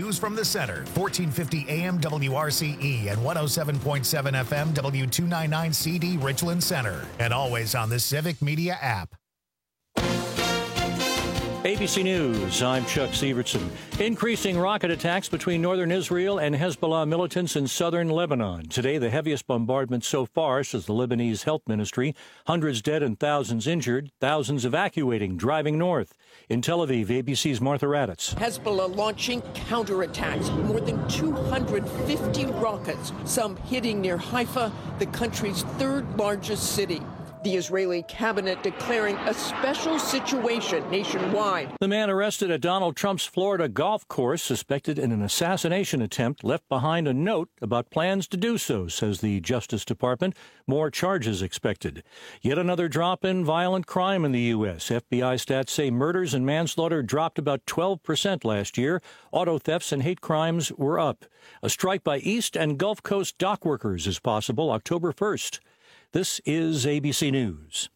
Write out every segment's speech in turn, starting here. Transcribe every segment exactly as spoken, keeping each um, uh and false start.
News from the Center, fourteen fifty A M W R C E and one oh seven point seven F M W two ninety-nine C D Richland Center. And always on the Civic Media app. A B C News, I'm Chuck Severson. Increasing rocket attacks between northern Israel and Hezbollah militants in southern Lebanon. Today, the heaviest bombardment so far, says the Lebanese Health Ministry. Hundreds dead and thousands injured, thousands evacuating, driving north. In Tel Aviv, A B C's Martha Raddatz. Hezbollah launching counterattacks, more than two hundred fifty rockets, some hitting near Haifa, the country's third largest city. The Israeli cabinet declaring a special situation nationwide. The man arrested at Donald Trump's Florida golf course, suspected in an assassination attempt, left behind a note about plans to do so, says the Justice Department. More charges expected. Yet another drop in violent crime in the U S. F B I stats say murders and manslaughter dropped about twelve percent last year. Auto thefts and hate crimes were up. A strike by East and Gulf Coast dock workers is possible October first. This is A B C News.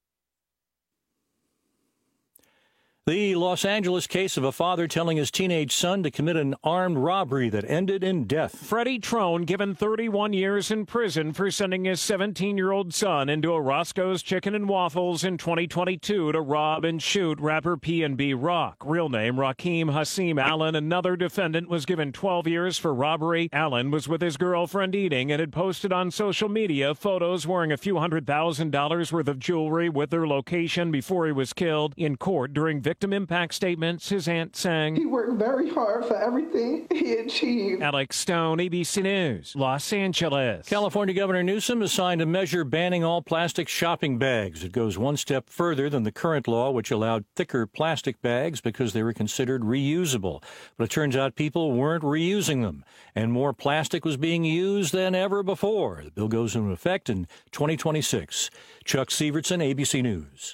The Los Angeles case of a father telling his teenage son to commit an armed robbery that ended in death. Freddie Trone given thirty-one years in prison for sending his seventeen-year-old son into a Roscoe's Chicken and Waffles in twenty twenty-two to rob and shoot rapper P N B Rock. Real name Rakeem Hassim Allen. Another defendant was given twelve years for robbery. Allen was with his girlfriend eating and had posted on social media photos wearing a few hundred thousand dollars worth of jewelry with their location before he was killed. In court during victim impact statements, his aunt sang, "He worked very hard for everything he achieved." Alex Stone, A B C News, Los Angeles. California Governor Newsom has signed a measure banning all plastic shopping bags. It goes one step further than the current law, which allowed thicker plastic bags because they were considered reusable. But it turns out people weren't reusing them, and more plastic was being used than ever before. The bill goes into effect in twenty twenty-six. Chuck Severson, A B C News.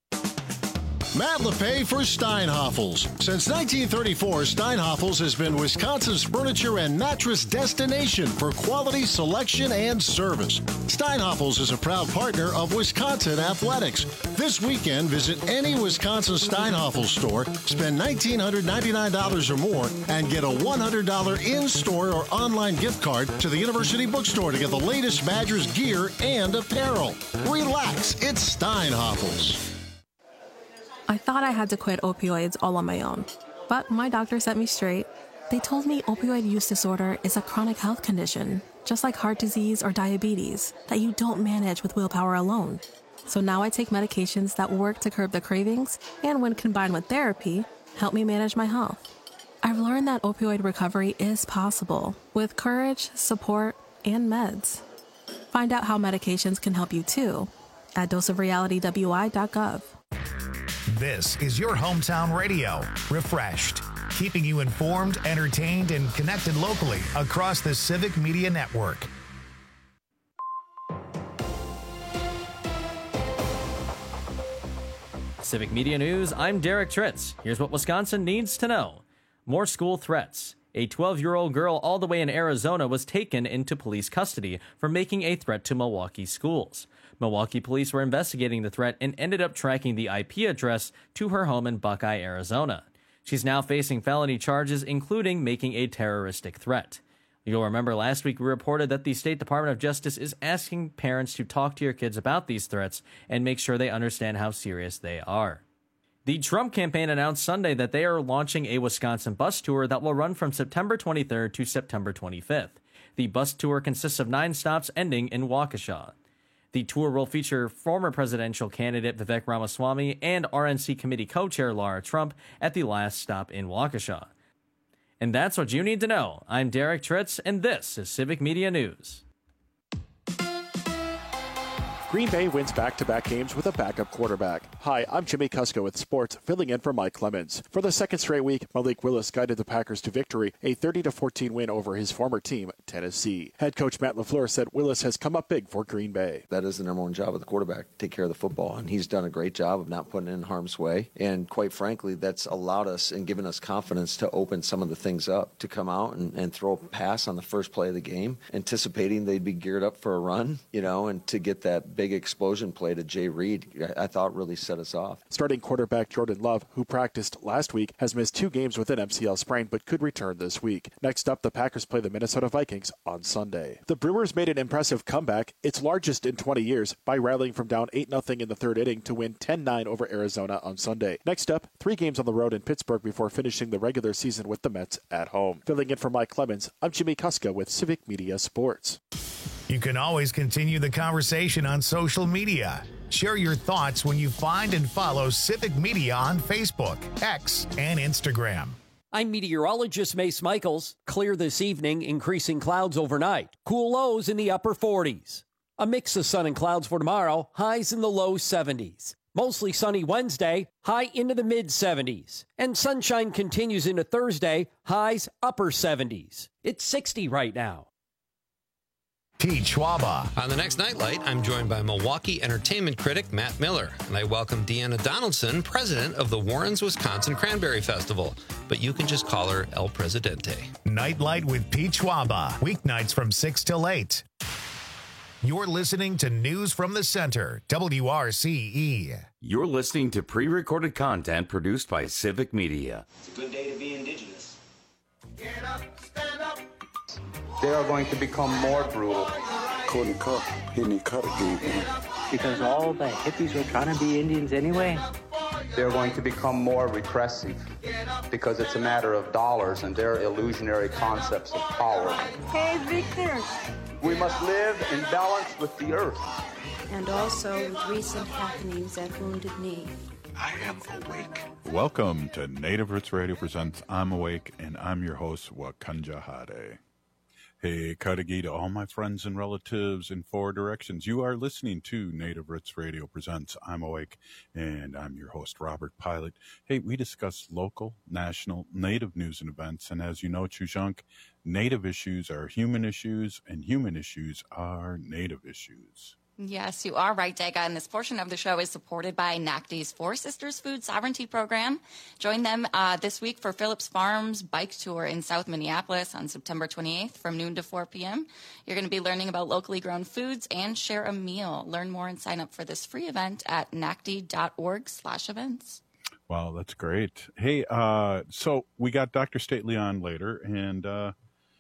Matt LePay for Steinhoffels. Since nineteen thirty-four, Steinhoffels has been Wisconsin's furniture and mattress destination for quality selection and service. Steinhoffels is a proud partner of Wisconsin Athletics. This weekend, visit any Wisconsin Steinhoffels store, spend one thousand nine hundred ninety-nine dollars or more, and get a one hundred dollars in-store or online gift card to the University Bookstore to get the latest Badgers gear and apparel. Relax, it's Steinhoffels. I thought I had to quit opioids all on my own, but my doctor set me straight. They told me opioid use disorder is a chronic health condition, just like heart disease or diabetes, that you don't manage with willpower alone. So now I take medications that work to curb the cravings and, when combined with therapy, help me manage my health. I've learned that opioid recovery is possible with courage, support, and meds. Find out how medications can help you too at dose of reality w i dot gov. This is your hometown radio, Refreshed, keeping you informed, entertained, and connected locally across the Civic Media Network. Civic Media News, I'm Derek Tritz. Here's what Wisconsin needs to know. More school threats. A twelve-year-old girl all the way in Arizona was taken into police custody for making a threat to Milwaukee schools. Milwaukee police were investigating the threat and ended up tracking the I P address to her home in Buckeye, Arizona. She's now facing felony charges, including making a terroristic threat. You'll remember last week we reported that the State Department of Justice is asking parents to talk to your kids about these threats and make sure they understand how serious they are. The Trump campaign announced Sunday that they are launching a Wisconsin bus tour that will run from September twenty-third to September twenty-fifth. The bus tour consists of nine stops ending in Waukesha. The tour will feature former presidential candidate Vivek Ramaswamy and R N C committee co-chair Lara Trump at the last stop in Waukesha. And that's what you need to know. I'm Derek Tritz, and this is Civic Media News. Green Bay wins back-to-back games with a backup quarterback. Hi, I'm Jimmy Kusko with sports, filling in for Mike Clemens. For the second straight week, Malik Willis guided the Packers to victory, a thirty to fourteen win over his former team, Tennessee. Head coach Matt LaFleur said Willis has come up big for Green Bay. That is the number one job of the quarterback, take care of the football, and he's done a great job of not putting it in harm's way. And quite frankly, that's allowed us and given us confidence to open some of the things up, to come out and, and throw a pass on the first play of the game, anticipating they'd be geared up for a run, you know, and to get that big explosion play to Jay Reed, I thought really set us off. Starting quarterback Jordan Love, who practiced last week, has missed two games with an M C L sprain but could return this week. Next up, the Packers play the Minnesota Vikings on Sunday. The Brewers made an impressive comeback, its largest in twenty years, by rallying from down eight nothing in the third inning to win ten nine over Arizona on Sunday. Next up, three games on the road in Pittsburgh before finishing the regular season with the Mets at home. Filling in for Mike Clemens, I'm Jimmy Kuska with Civic Media Sports. You can always continue the conversation on social media. Share your thoughts when you find and follow Civic Media on Facebook, X, and Instagram. I'm meteorologist Mace Michaels. Clear this evening, increasing clouds overnight. Cool lows in the upper forties. A mix of sun and clouds for tomorrow, highs in the low seventies. Mostly sunny Wednesday, high into the mid seventies. And sunshine continues into Thursday, highs upper seventies. It's sixty right now. Pete Schwaba. On the next Nightlight, I'm joined by Milwaukee entertainment critic Matt Miller, and I welcome Deanna Donaldson, president of the Warrens, Wisconsin Cranberry Festival, but you can just call her El Presidente. Nightlight with Pete Schwaba, weeknights from six till eight. You're listening to News from the Center, W R C E. You're listening to pre-recorded content produced by Civic Media. It's a good day to be indigenous. Get up, stand up. They are going to become more brutal. Couldn't cut, he didn't cut again. Because all the hippies were trying to be Indians anyway. They're going to become more repressive because it's a matter of dollars and their illusionary concepts of power. Hey, Victor. We must live in balance with the earth. And also with recent happenings at Wounded Knee. I am awake. Welcome to Native Roots Radio presents I'm Awake, and I'm your host, Wakanja Hade. Hey, Kadagi to all my friends and relatives in four directions. You are listening to Native Roots Radio presents I'm Awake, and I'm your host, Robert Pilot. Hey, we discuss local, national, Native news and events, and as you know, Chujunk, Native issues are human issues, and human issues are Native issues. Yes, you are right, Dega, and this portion of the show is supported by N A C D's Four Sisters Food Sovereignty Program. Join them uh, this week for Phillips Farms Bike Tour in South Minneapolis on September twenty-eighth from noon to four p.m. You're going to be learning about locally grown foods and share a meal. Learn more and sign up for this free event at nacd.org slash events. Wow, that's great. Hey, uh, so we got Doctor Stately on later, and uh,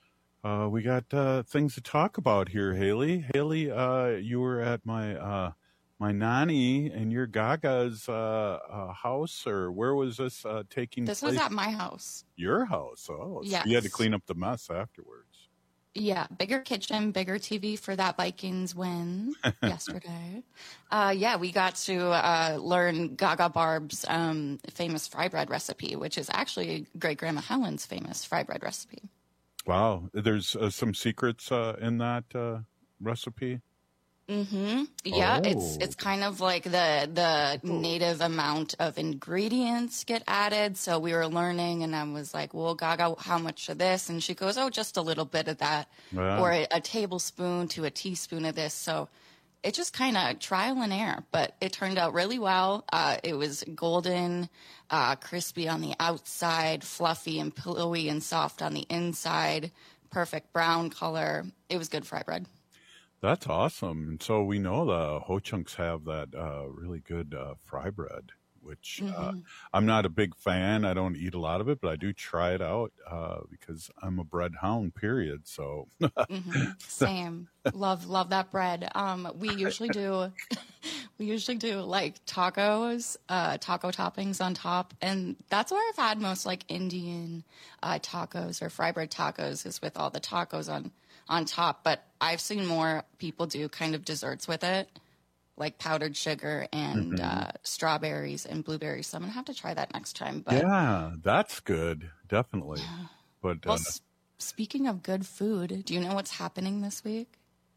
Uh, we got uh, things to talk about here, Haley. Haley, uh, you were at my uh, my nanny and your Gaga's uh, uh, house, or where was this uh, taking this place? This was at my house. Your house? Oh, yes. So you had to clean up the mess afterwards. Yeah, bigger kitchen, bigger T V for that Vikings win yesterday. Uh, yeah, we got to uh, learn Gaga Barb's um, famous fry bread recipe, which is actually great-grandma Helen's famous fry bread recipe. Wow, there's uh, some secrets uh, in that uh, recipe. Mm-hmm. Yeah, oh. it's it's kind of like the the native amount of ingredients get added. So we were learning, and I was like, "Well, Gaga, how much of this?" And she goes, "Oh, just a little bit of that, wow. or a, a tablespoon to a teaspoon of this." So it just kind of trial and error, but it turned out really well. Uh, it was golden, uh, crispy on the outside, fluffy and pillowy and soft on the inside, perfect brown color. It was good fry bread. That's awesome. And so we know the Ho-Chunks have that uh, really good uh, fry bread, which mm-hmm. uh, I'm not a big fan. I don't eat a lot of it, but I do try it out uh, because I'm a bread hound, period. So mm-hmm. Same. Love, love that bread. Um, we usually do, we usually do like tacos, uh, taco toppings on top. And that's where I've had most like Indian uh, tacos or fry bread tacos is with all the tacos on, on top. But I've seen more people do kind of desserts with it, like powdered sugar and mm-hmm. uh, strawberries and blueberries. So I'm going to have to try that next time. But yeah, that's good. Definitely. Yeah. But well, uh, s- speaking of good food, do you know what's happening this week?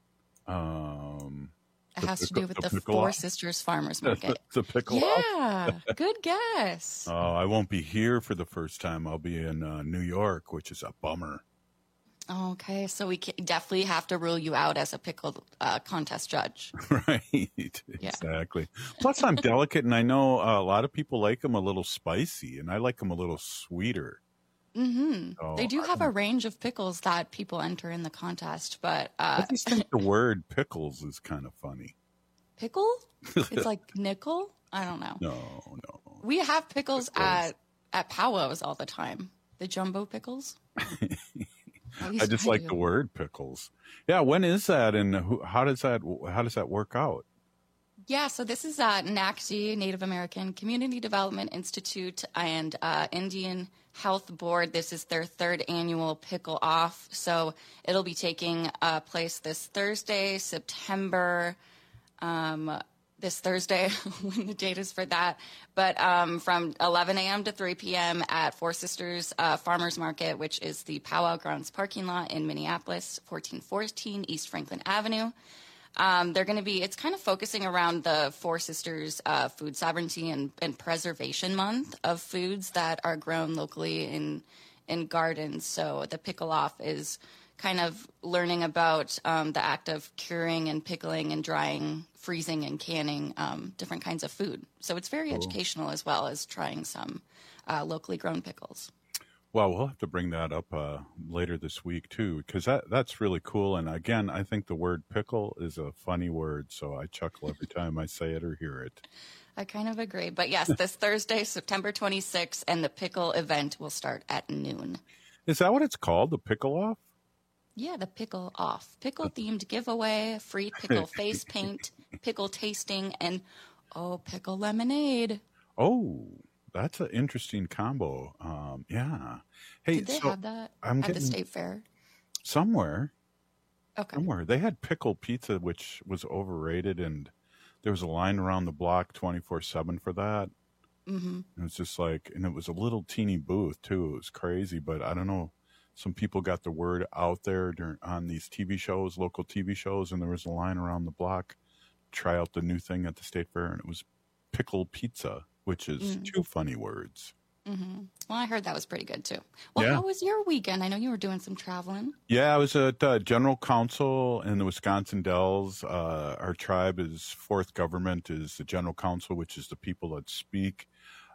Um, it has pickle, to do with the, the Four Sisters Farmers Market. The pickle. Yeah, good guess. Oh, I won't be here for the first time. I'll be in uh, New York, which is a bummer. Okay, so we can definitely have to rule you out as a pickle uh, contest judge. Right, yeah. Exactly. Plus, I'm delicate, and I know uh, a lot of people like them a little spicy, and I like them a little sweeter. Mm-hmm. So, they do have a range of pickles that people enter in the contest, but uh, I just think the word pickles is kind of funny. Pickle? It's like nickel? I don't know. No, no. We have pickles, pickles. at at powwows all the time. The jumbo pickles. I just like the word pickles. Yeah, when is that, and who, how does that how does that work out? Yeah, so this is uh, N A C D, Native American Community Development Institute, and uh, Indian Health Board. This is their third annual Pickle Off. So it'll be taking uh, place this Thursday, September, um, this Thursday, when the date is for that. But um, from eleven a.m. to three p.m. at Four Sisters uh, Farmers Market, which is the Powwow Grounds parking lot in Minneapolis, fourteen fourteen East Franklin Avenue. Um, they're going to be, it's kind of focusing around the Four Sisters uh, Food Sovereignty and, and Preservation Month of foods that are grown locally in in gardens. So the Pickle Off is kind of learning about um, the act of curing and pickling and drying, freezing and canning um, different kinds of food. So it's very cool. Educational as well as trying some uh, locally grown pickles. Well, we'll have to bring that up uh, later this week, too, because that, that's really cool. And again, I think the word pickle is a funny word, so I chuckle every time I say it or hear it. I kind of agree. But yes, this Thursday, September twenty-sixth, and the pickle event will start at noon. Is that what it's called, the Pickle Off? Yeah, the Pickle Off. Pickle-themed giveaway, free pickle face paint, pickle tasting, and, oh, pickle lemonade. Oh, that's an interesting combo. Um, yeah. Hey, did they so have that I'm at the state fair? Somewhere. Okay. Somewhere. They had pickle pizza, which was overrated, and there was a line around the block twenty-four seven for that. Mm-hmm. It was just like, and it was a little teeny booth, too. It was crazy, but I don't know. Some people got the word out there during, on these T V shows, local T V shows, and there was a line around the block. Try out the new thing at the state fair, and it was pickle pizza, which is mm. two funny words. Mm-hmm. Well, I heard that was pretty good, too. Well, yeah. How was your weekend? I know you were doing some traveling. Yeah, I was at uh, General Council in the Wisconsin Dells. Uh, our tribe is fourth government is the General Council, which is the people that speak.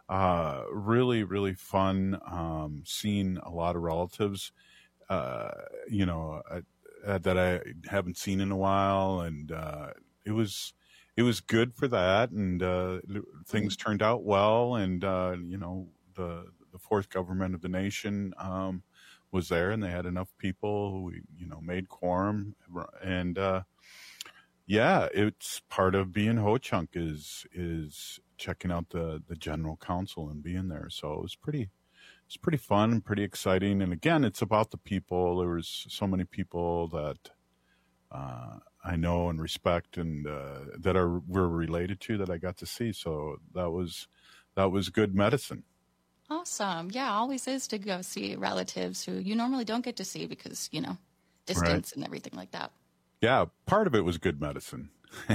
Uh, really, really fun. Um, seeing a lot of relatives, uh, you know, uh, that I haven't seen in a while. And uh, it was... It was good for that, and uh, things turned out well. And uh, you know, the the fourth government of the nation um, was there, and they had enough people who, you know, made quorum. And uh, yeah, it's part of being Ho-Chunk is is checking out the the General Council and being there. So it was pretty, it's pretty fun and pretty exciting. And again, it's about the people. There was so many people that. Uh, I know and respect and uh, that are we're related to that I got to see. So that was that was good medicine. Awesome. Yeah, always is to go see relatives who you normally don't get to see because, you know, distance right. and everything like that. Yeah, part of it was good medicine.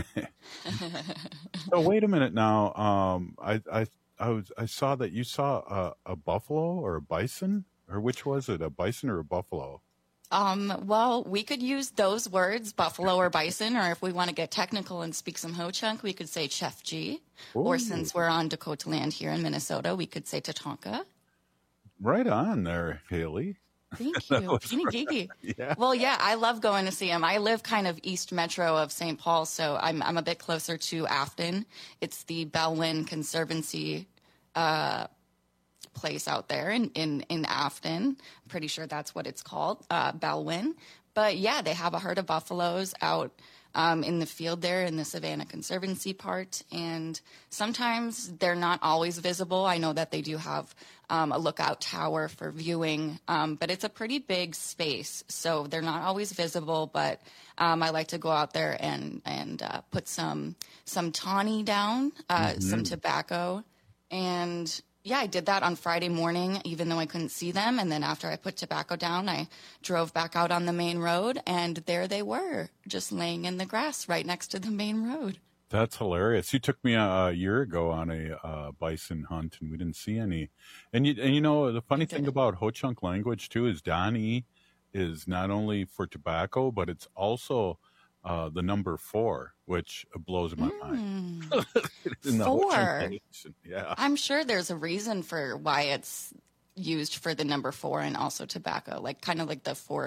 So wait a minute now. Um, I I I was I saw that you saw a, a buffalo or a bison, or which was it, a bison or a buffalo? Um, well, we could use those words, buffalo or bison, or if we want to get technical and speak some Ho-Chunk, we could say Chef G. Ooh. Or since we're on Dakota land here in Minnesota, we could say Tatanka. Right on there, Haley. Thank you. Teeny Gigi. Yeah. Well, yeah, I love going to see him. I live kind of east metro of Saint Paul, so I'm I'm a bit closer to Afton. It's the Bellwyn Conservancy uh place out there in, in, in Afton. I'm pretty sure that's what it's called, uh, Bellwyn. But yeah, they have a herd of buffaloes out um, in the field there in the Savannah Conservancy part. And sometimes they're not always visible. I know that they do have um, a lookout tower for viewing, um, but it's a pretty big space. So they're not always visible, but um, I like to go out there and, and uh, put some, some tawny down, uh, mm-hmm. some tobacco, and yeah, I did that on Friday morning, even though I couldn't see them. And then after I put tobacco down, I drove back out on the main road, and there they were, just laying in the grass right next to the main road. That's hilarious. You took me a, a year ago on a uh, bison hunt, and we didn't see any. And you, and you know, the funny thing about Ho-Chunk language, too, is Donnie is not only for tobacco, but it's also uh, the number four, which blows my mm. mind. In the four. Yeah. I'm sure there's a reason for why it's used for the number four and also tobacco, like kind of like the four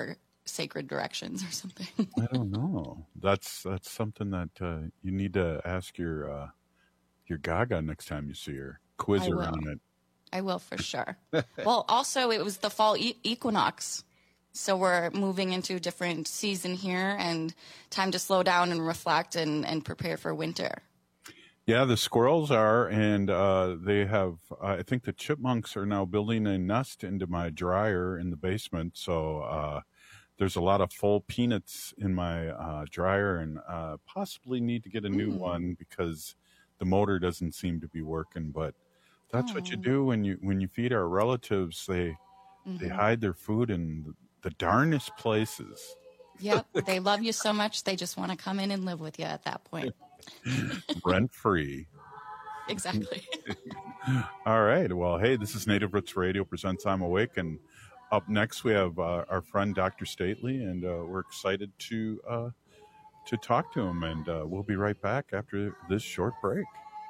sacred directions or something. I don't know. That's that's something that uh, you need to ask your uh, your Gaga next time you see her. Quiz I her will. on it. I will for sure. Well, also it was the fall e- equinox. So we're moving into a different season here and time to slow down and reflect and, and prepare for winter. Yeah, the squirrels are, and uh, they have, I think the chipmunks are now building a nest into my dryer in the basement. So uh, there's a lot of full peanuts in my uh, dryer, and uh, possibly need to get a new Mm. one because the motor doesn't seem to be working. But that's what you Oh. do when you when you feed our relatives. They they Mhm. hide their food in the, the darnest places. Yep. They love you so much. They just want to come in and live with you at that point. Rent free. Exactly. All right. Well, hey, this is Native Roots Radio presents I'm Awake, and up next we have uh, our friend Doctor Stately, and uh, we're excited to uh, to talk to him. And uh, we'll be right back after this short break.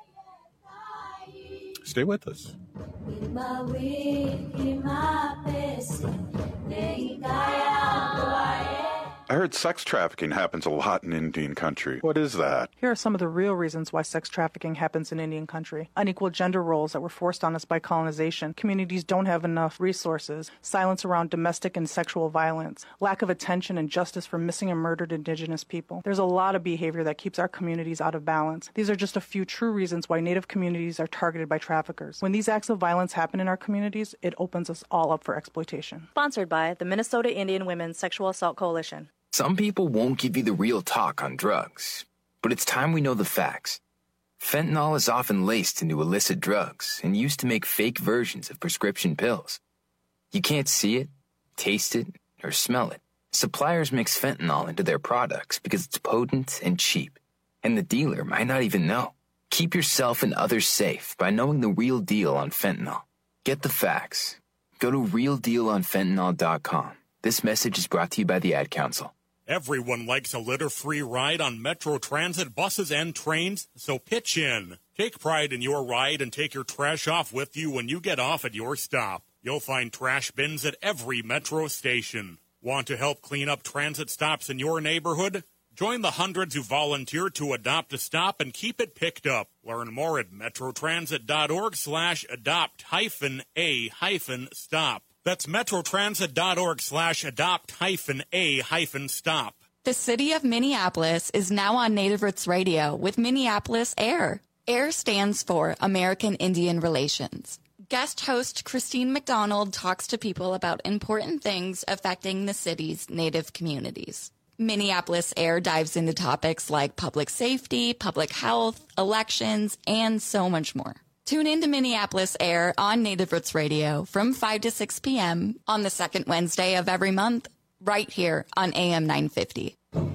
Stay with us. I heard sex trafficking happens a lot in Indian country. What is that? Here are some of the real reasons why sex trafficking happens in Indian country. Unequal gender roles that were forced on us by colonization. Communities don't have enough resources. Silence around domestic and sexual violence. Lack of attention and justice for missing and murdered Indigenous people. There's a lot of behavior that keeps our communities out of balance. These are just a few true reasons why Native communities are targeted by traffickers. When these acts of violence happen in our communities, it opens us all up for exploitation. Sponsored by the Minnesota Indian Women's Sexual Assault Coalition. Some people won't give you the real talk on drugs, but it's time we know the facts. Fentanyl is often laced into illicit drugs and used to make fake versions of prescription pills. You can't see it, taste it, or smell it. Suppliers mix fentanyl into their products because it's potent and cheap, and the dealer might not even know. Keep yourself and others safe by knowing the real deal on fentanyl. Get the facts. Go to real deal on fentanyl dot com. This message is brought to you by the Ad Council. Everyone likes a litter-free ride on Metro Transit buses and trains, so pitch in. Take pride in your ride and take your trash off with you when you get off at your stop. You'll find trash bins at every Metro station. Want to help clean up transit stops in your neighborhood? Join the hundreds who volunteer to adopt a stop and keep it picked up. Learn more at metrotransit.org slash adopt hyphen a hyphen stop. That's metrotransit.org slash adopt hyphen a hyphen stop. The city of Minneapolis is now on Native Roots Radio with Minneapolis AIR. AIR stands for American Indian Relations. Guest host Christine McDonald talks to people about important things affecting the city's Native communities. Minneapolis AIR dives into topics like public safety, public health, elections, and so much more. Tune in to Minneapolis AIR on Native Roots Radio from five to six p.m. on the second Wednesday of every month, right here on A M nine fifty.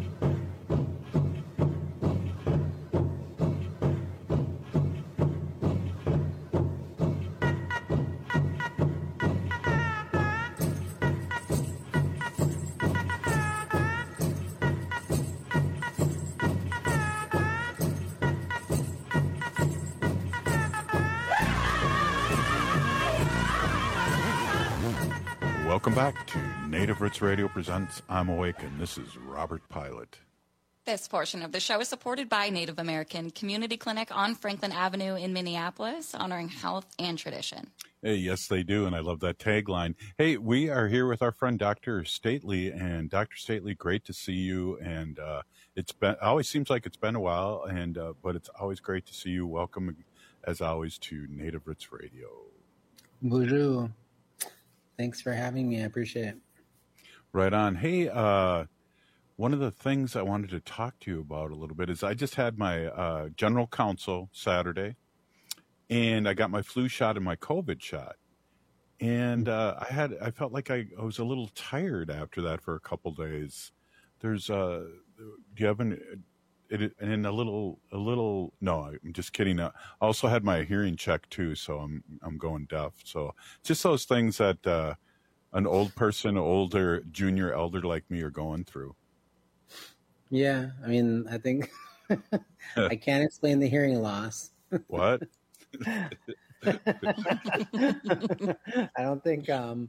Welcome back to Native Roots Radio presents I'm Awake, and this is Robert Pilot. This portion of the show is supported by Native American Community Clinic on Franklin Avenue in Minneapolis, honoring health and tradition. Hey, yes, they do, and I love that tagline. Hey, we are here with our friend Doctor Stately, and Doctor Stately, great to see you. And uh, it's been always seems like it's been a while, and uh, but it's always great to see you. Welcome, as always, to Native Roots Radio. Bonjour. Thanks for having me. I appreciate it. Right on. Hey, uh, one of the things I wanted to talk to you about a little bit is I just had my uh, general counsel Saturday, and I got my flu shot and my COVID shot. And uh, I had I felt like I, I was a little tired after that for a couple days. There's uh, do you have an it, and a little a little no, I'm just kidding. I also had my hearing checked too, so I'm I'm going deaf. So just those things that uh, an old person, older, junior, elder like me are going through. Yeah, I mean, I think I can't explain the hearing loss. What? I don't think um,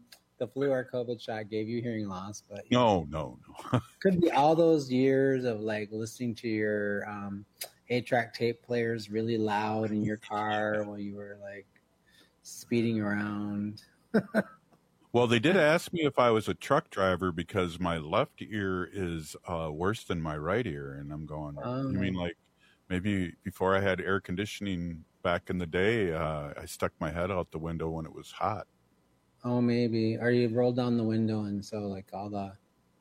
the flu or COVID shot gave you hearing loss, but no, no, no. Could be all those years of like listening to your um, eight-track tape players really loud in your car while you were like speeding around. Well, they did ask me if I was a truck driver because my left ear is uh, worse than my right ear, and I'm going. Oh. You mean like maybe before I had air conditioning back in the day, uh, I stuck my head out the window when it was hot. Oh, maybe. Or you rolled down the window and so like all the,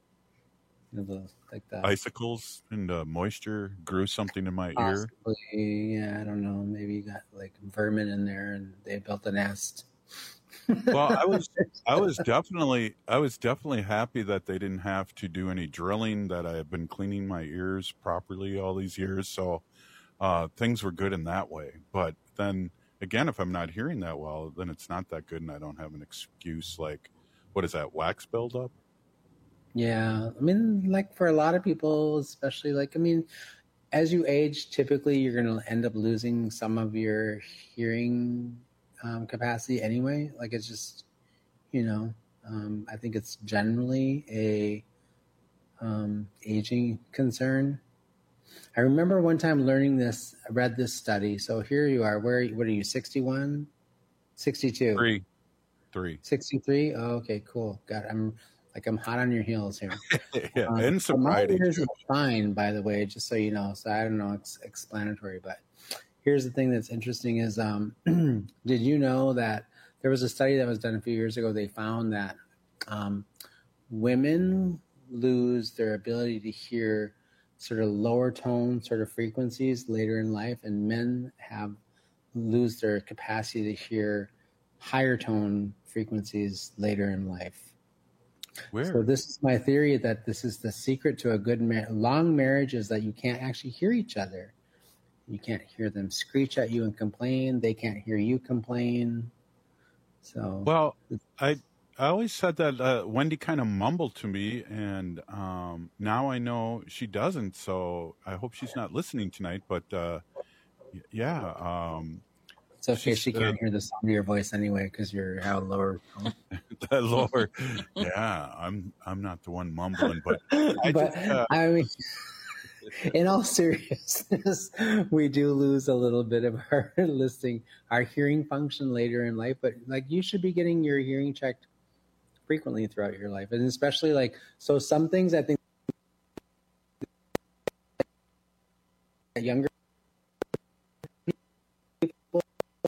you know, the like the icicles and the moisture grew something in my possibly, ear. Yeah, I don't know. Maybe you got like vermin in there and they built a nest. Well, I was I was definitely I was definitely happy that they didn't have to do any drilling, that I have been cleaning my ears properly all these years, so uh, things were good in that way. But then again, if I'm not hearing that well, then it's not that good, and I don't have an excuse like, what is that, wax buildup? Yeah, I mean, like for a lot of people, especially like, I mean, as you age, typically you're going to end up losing some of your hearing um, capacity anyway. Like it's just, you know, um, I think it's generally a um, aging concern. I remember one time learning this, I read this study. So here you are. Where, what are you, sixty-one? sixty-two? Three. Three. sixty-three? Oh, okay, cool. God, I'm like, I'm hot on your heels here. Yeah, um, and so my sobriety. ears are fine, by the way, just so you know. So I don't know, it's explanatory. But here's the thing that's interesting is, um, did you know that there was a study that was done a few years ago? They found that um, women lose their ability to hear sort of lower tone sort of frequencies later in life, and men have lose their capacity to hear higher tone frequencies later in life. Where? So this is my theory that this is the secret to a good mar- long marriage is that you can't actually hear each other. You can't hear them screech at you and complain. They can't hear you complain. So well, I I always said that uh, Wendy kind of mumbled to me, and um, now I know she doesn't. So I hope she's not listening tonight. But uh, y- yeah, um, it's okay. she's, She can't uh, hear the sound of your voice anyway because you're how lower. the lower. Yeah, I'm I'm not the one mumbling, but I but just, uh, I mean, in all seriousness, we do lose a little bit of our listening, our hearing function later in life. But like, you should be getting your hearing checked frequently throughout your life, and especially like, so some things I think younger people.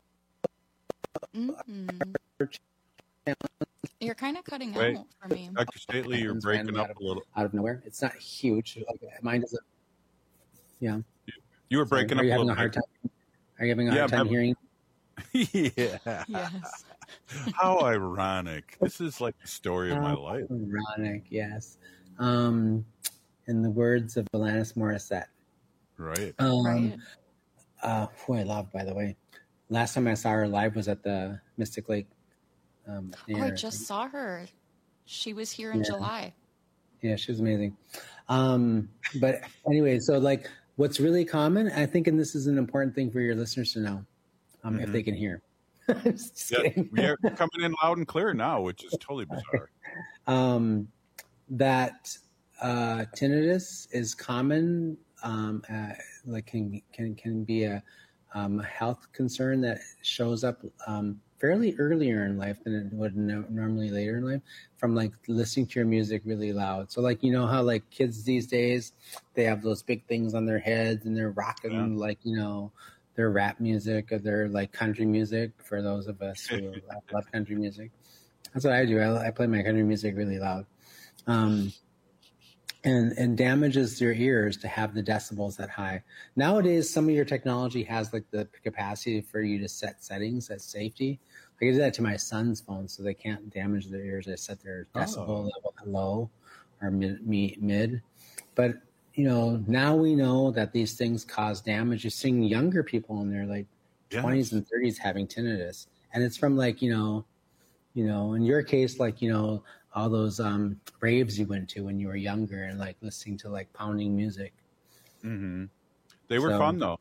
Mm-hmm. You're kind of cutting Wait, out for me. Doctor Stately, you're breaking up out of, a little. out of nowhere. It's not huge. Like mine doesn't. Yeah. You were breaking Sorry, up are you a having little. a hard bit. time? Are you having a Yeah, hard time but- hearing? Yeah. Yes. How ironic. This is like the story of my How life. Ironic, yes. Um, in the words of Alanis Morissette. Right. Um, Right. uh, who I love, by the way. Last time I saw her live was at the Mystic Lake. Um, Oh, I Theater, just think. saw her. She was here in Yeah. July. Yeah, she was amazing. Um, but anyway, so like what's really common, I think, and this is an important thing for your listeners to know, um, if Mhm. they can hear. Just Yeah, kidding. you're coming in loud and clear now, which is totally bizarre. um, that uh, tinnitus is common, um, uh, like can can can be a um, health concern that shows up um, fairly earlier in life than it would no- normally later in life, from like listening to your music really loud. So like, you know how like kids these days, they have those big things on their heads and they're rocking Yeah. like, you know, their rap music or their like country music for those of us who love country music. That's what I do. I, I play my country music really loud. Um, and, and damages your ears to have the decibels that high. Nowadays, some of your technology has like the capacity for you to set settings at safety. I did that to my son's phone so they can't damage their ears. I set their decibel Oh. level to low or mid, mid. But, you know, now we know that these things cause damage. You're seeing younger people in their like Yes. twenties and thirties having tinnitus. And it's from like, you know, you know, in your case, like, you know, all those um, raves you went to when you were younger and like listening to like pounding music. hmm They were So- fun though.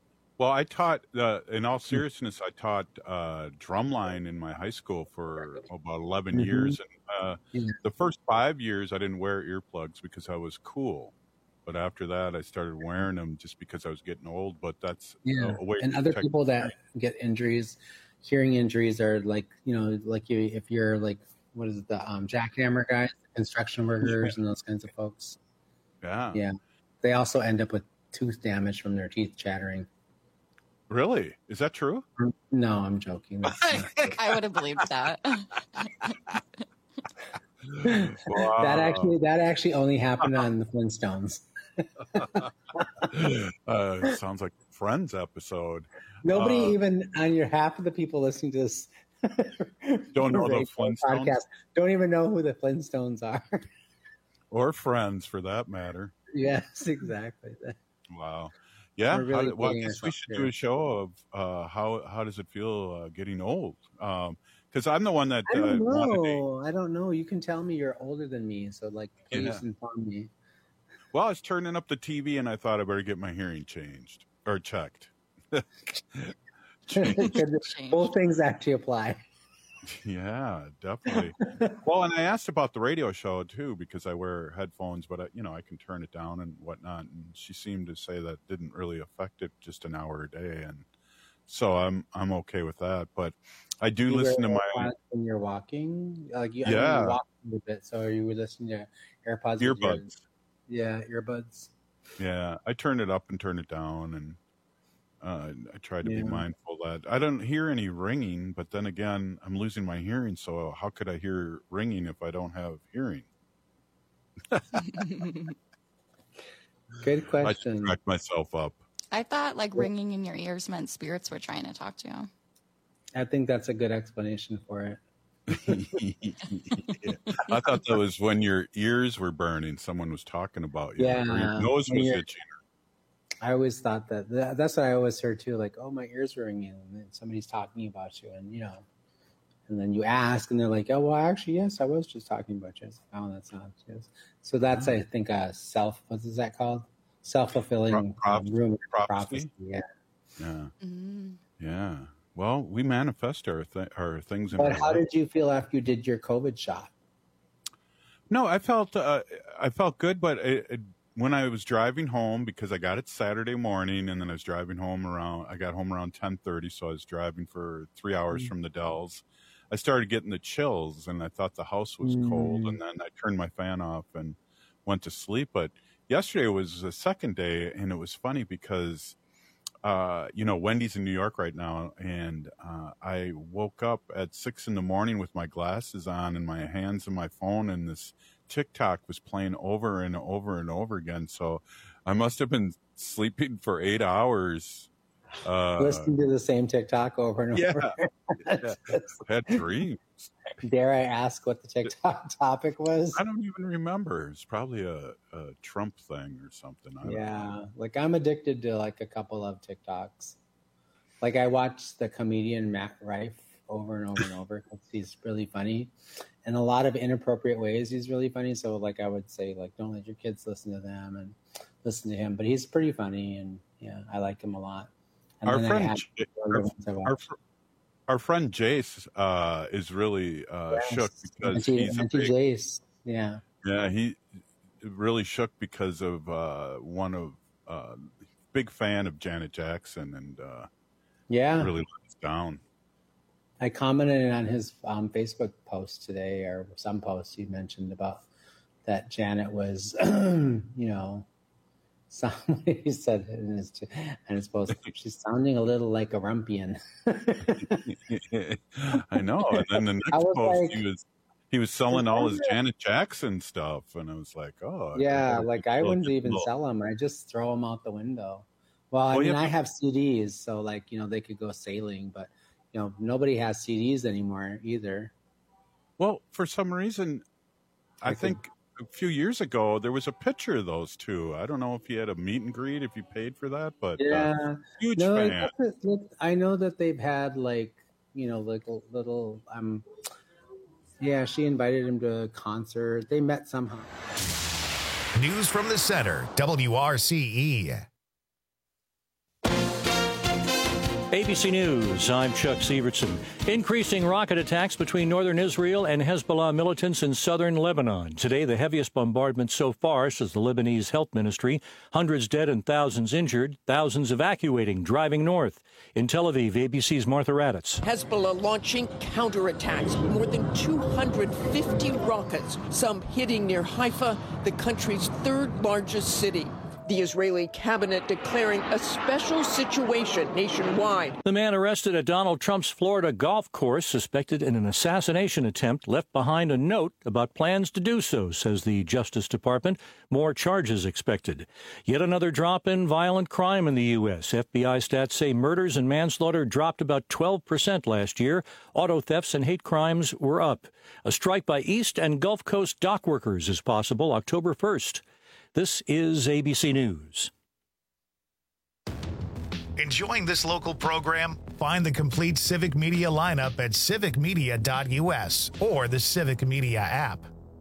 Well, I taught, uh, in all seriousness, I taught uh, drumline in my high school for about eleven Mhm. years. And uh, Yeah. the first five years, I didn't wear earplugs because I was cool. But after that, I started wearing them just because I was getting old. But that's Yeah, a way and to other protect- people that get injuries, hearing injuries, are like, you know, like you, if you're like, what is it, the um, jackhammer guys, construction workers, and those kinds of folks. Yeah. Yeah, they also end up with tooth damage from their teeth chattering. Really? Is that true? No, I'm joking. That's not- I would have believed that. That actually, that actually only happened on the Flintstones. uh, it sounds like a Friends episode. Nobody Uh, even on your half of the people listening to this Don't know the radio Flintstones? podcast don't even know who the Flintstones are. Or Friends, for that matter. Yes, exactly. Wow. Yeah. We're How really did- well, I dating guess we ourselves should here. do a show of uh, how how does it feel uh, getting old? Because I'm the one that I don't uh, wanted to. know. I don't know. You can tell me you're older than me, so like, please Yeah. inform me. Well, I was turning up the T V and I thought I better get my hearing changed or checked. Both things actually apply. Yeah, definitely. Well, and I asked about the radio show too because I wear headphones, but I, you know I can turn it down and whatnot. And she seemed to say that didn't really affect it, just an hour a day, and so I'm I'm okay with that. But I do You listen to wear my AirPods when you're walking. Like you, I know Yeah. you walk a little bit, so are you listening to AirPods? with your- earbuds. Yeah, earbuds. Yeah, I turn it up and turn it down, and uh, I try to Yeah. be mindful that I don't hear any ringing. But then again, I'm losing my hearing, so how could I hear ringing if I don't have hearing? Good I question. just crack myself up. I thought like ringing in your ears meant spirits were trying to talk to you. I think that's a good explanation for it. I thought that was when your ears were burning. Someone was talking about you. Yeah, Or your nose when was you're- itching. I always thought that, that that's what I always heard too. Like, oh, my ears are ringing, and then somebody's talking about you, and you know, and then you ask, and they're like, oh, well, actually, yes, I was just talking about you. It's like, oh, that's not yes. So that's, I think, a self. What is that called? Self fulfilling Pro- um, room prophecy? prophecy. Yeah. Yeah, Mm. yeah. Well, we manifest our th- our things in But our how life. did you feel after you did your COVID shot? No, I felt uh, I felt good, but it, it, when I was driving home, because I got it Saturday morning, and then I was driving home around. I got home around ten thirty, so I was driving for three hours Mm. from the Dells. I started getting the chills, and I thought the house was cold, Mm. and then I turned my fan off and went to sleep. But yesterday was the second day, and it was funny because. Uh, you know, Wendy's in New York right now, and uh, I woke up at six in the morning with my glasses on and my hands on my phone, and this TikTok was playing over and over and over again. So I must have been sleeping for eight hours. Uh, Listening to the same TikTok over and yeah, over. yeah. Had dreams. Dare I ask what the TikTok topic was? I don't even remember. It's probably a, a Trump thing or something. I don't know. Yeah, like I'm addicted to like a couple of TikToks. Like I watch the comedian Matt Rife over and over and over because he's really funny. In a lot of inappropriate ways, he's really funny. So like I would say, like, don't let your kids listen to them and listen to him. But he's pretty funny, and yeah, I like him a lot. And Our then I friend, add J- the other our, ones I our, watch. fr- our friend Jace uh, is really uh, Yes, shook because Auntie, he's a Auntie big, Jace. Yeah. yeah, he really shook because of uh, one of uh, big fan of Janet Jackson, and uh, Yeah. really let us down. I commented on his um, Facebook post today, or some post he mentioned about that Janet was, you know, somebody said in his, in his post, she's sounding a little like a Rumpian. I know. And then the I next was post, like- he was he was selling all his Janet Jackson stuff, and I was like, oh, Yeah, better like get I a wouldn't little- even sell them. I just throw them out the window. Well, I Well, mean, yeah, I but- have C Ds, so like, you know, they could go sailing, but you know, nobody has C Ds anymore either. Well, for some reason, I Like a- think a few years ago there was a picture of those two. I don't know if you had a meet and greet, if you paid for that, but uh, Yeah, huge no, I, fan. know that- look, I know that they've had like, you know, like a little, um, yeah, she invited him to a concert. They met somehow. News from the center, W R C E. A B C News, I'm Chuck Severson. Increasing rocket attacks between northern Israel and Hezbollah militants in southern Lebanon. Today, the heaviest bombardment so far, says the Lebanese Health Ministry. Hundreds dead and thousands injured, thousands evacuating, driving north. In Tel Aviv, A B C's Martha Raddatz. Hezbollah launching counterattacks, more than two hundred fifty rockets, some hitting near Haifa, the country's third largest city. The Israeli cabinet declaring a special situation nationwide. The man arrested at Donald Trump's Florida golf course, suspected in an assassination attempt, left behind a note about plans to do so, says the Justice Department. More charges expected. Yet another drop in violent crime in the U S. F B I stats say murders and manslaughter dropped about twelve percent last year. Auto thefts and hate crimes were up. A strike by East and Gulf Coast dock workers is possible October first. This is A B C News. Enjoying this local program? Find the complete Civic Media lineup at civic media dot u s or the Civic Media app.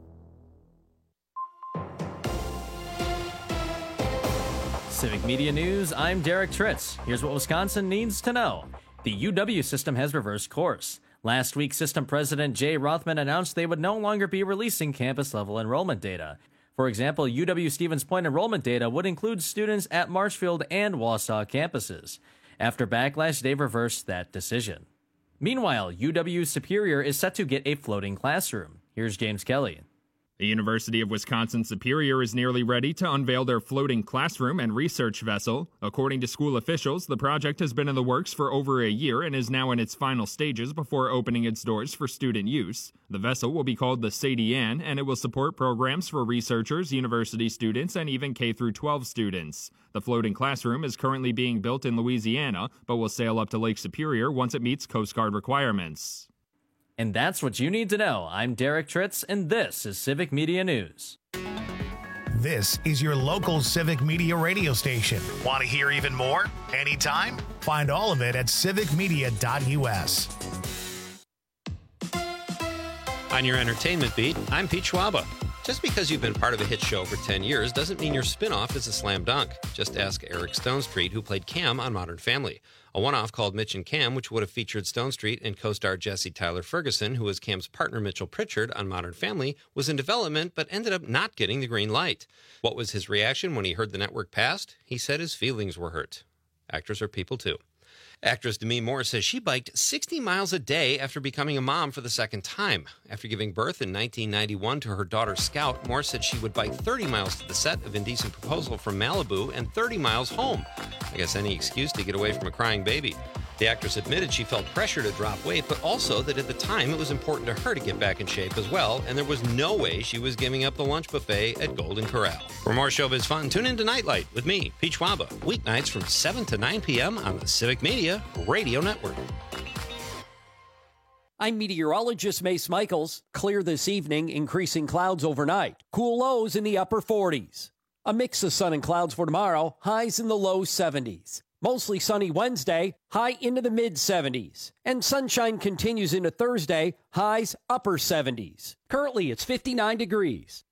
Civic Media News, I'm Derek Tritz. Here's what Wisconsin needs to know. The U W system has reversed course. Last week, system president Jay Rothman announced they would no longer be releasing campus-level enrollment data. For example, U W-Stevens Point enrollment data would include students at Marshfield and Wausau campuses. After backlash, they reversed that decision. Meanwhile, U W-Superior is set to get a floating classroom. Here's James Kelly. The University of Wisconsin-Superior is nearly ready to unveil their floating classroom and research vessel. According to school officials, the project has been in the works for over a year and is now in its final stages before opening its doors for student use. The vessel will be called the Sadie Ann, and it will support programs for researchers, university students, and even K through twelve students. The floating classroom is currently being built in Louisiana, but will sail up to Lake Superior once it meets Coast Guard requirements. And that's what you need to know. I'm Derek Tritz, and this is Civic Media News. This is your local Civic Media radio station. Want to hear even more? Anytime? Find all of it at civic media dot u s. On your entertainment beat, I'm Pete Schwaba. Just because you've been part of a hit show for ten years doesn't mean your spin-off is a slam dunk. Just ask Eric Stonestreet, who played Cam on Modern Family. A one-off called Mitch and Cam, which would have featured Stonestreet and co-star Jesse Tyler Ferguson, who was Cam's partner Mitchell Pritchard on Modern Family, was in development but ended up not getting the green light. What was his reaction when he heard the network passed? He said his feelings were hurt. Actors are people too. Actress Demi Moore says she biked sixty miles a day after becoming a mom for the second time. After giving birth in nineteen ninety-one to her daughter Scout, Moore said she would bike thirty miles to the set of Indecent Proposal from Malibu and thirty miles home. I guess any excuse to get away from a crying baby. The actress admitted she felt pressure to drop weight, but also that at the time it was important to her to get back in shape as well, and there was no way she was giving up the lunch buffet at Golden Corral. For more showbiz fun, tune in to Nightlight with me, Pete Schwaba, weeknights from seven to nine p.m. on the Civic Media Radio Network. I'm meteorologist Mace Michaels. Clear this evening, increasing clouds overnight. Cool lows in the upper forties. A mix of sun and clouds for tomorrow, highs in the low seventies. Mostly sunny Wednesday, high into the mid-seventies. And sunshine continues into Thursday, highs upper seventies. Currently, it's fifty-nine degrees.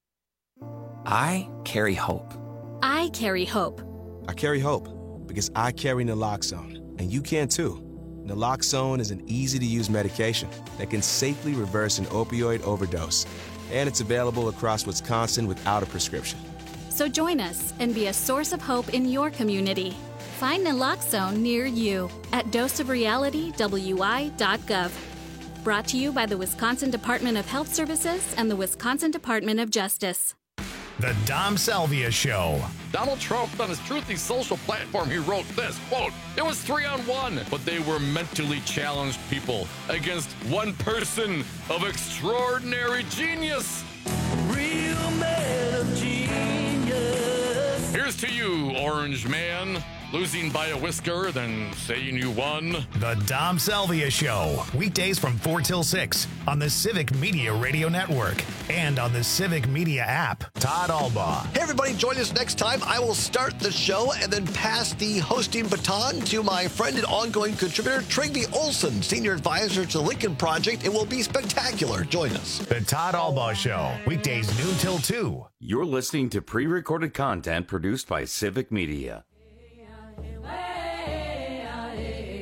I carry hope. I carry hope. I carry hope because I carry naloxone, and you can too. Naloxone is an easy-to-use medication that can safely reverse an opioid overdose, and it's available across Wisconsin without a prescription. So join us and be a source of hope in your community. Find naloxone near you at dose of reality w i dot gov. Brought to you by the Wisconsin Department of Health Services and the Wisconsin Department of Justice. The Dom Salvia Show. Donald Trump, on his Truthy social platform, he wrote this, quote, "It was three on one, but they were mentally challenged people against one person of extraordinary genius." Real man of genius. Here's to you, Orange Man. Losing by a whisker, then saying you won. The Dom Salvia Show. Weekdays from four till six on the Civic Media Radio Network and on the Civic Media app. Todd Albaugh. Hey, everybody, join us next time. I will start the show and then pass the hosting baton to my friend and ongoing contributor, Trygve Olson, Senior Advisor to Lincoln Project. It will be spectacular. Join us. The Todd Albaugh Show. Weekdays noon till two. You're listening to pre-recorded content produced by Civic Media. Hey, hey, hey.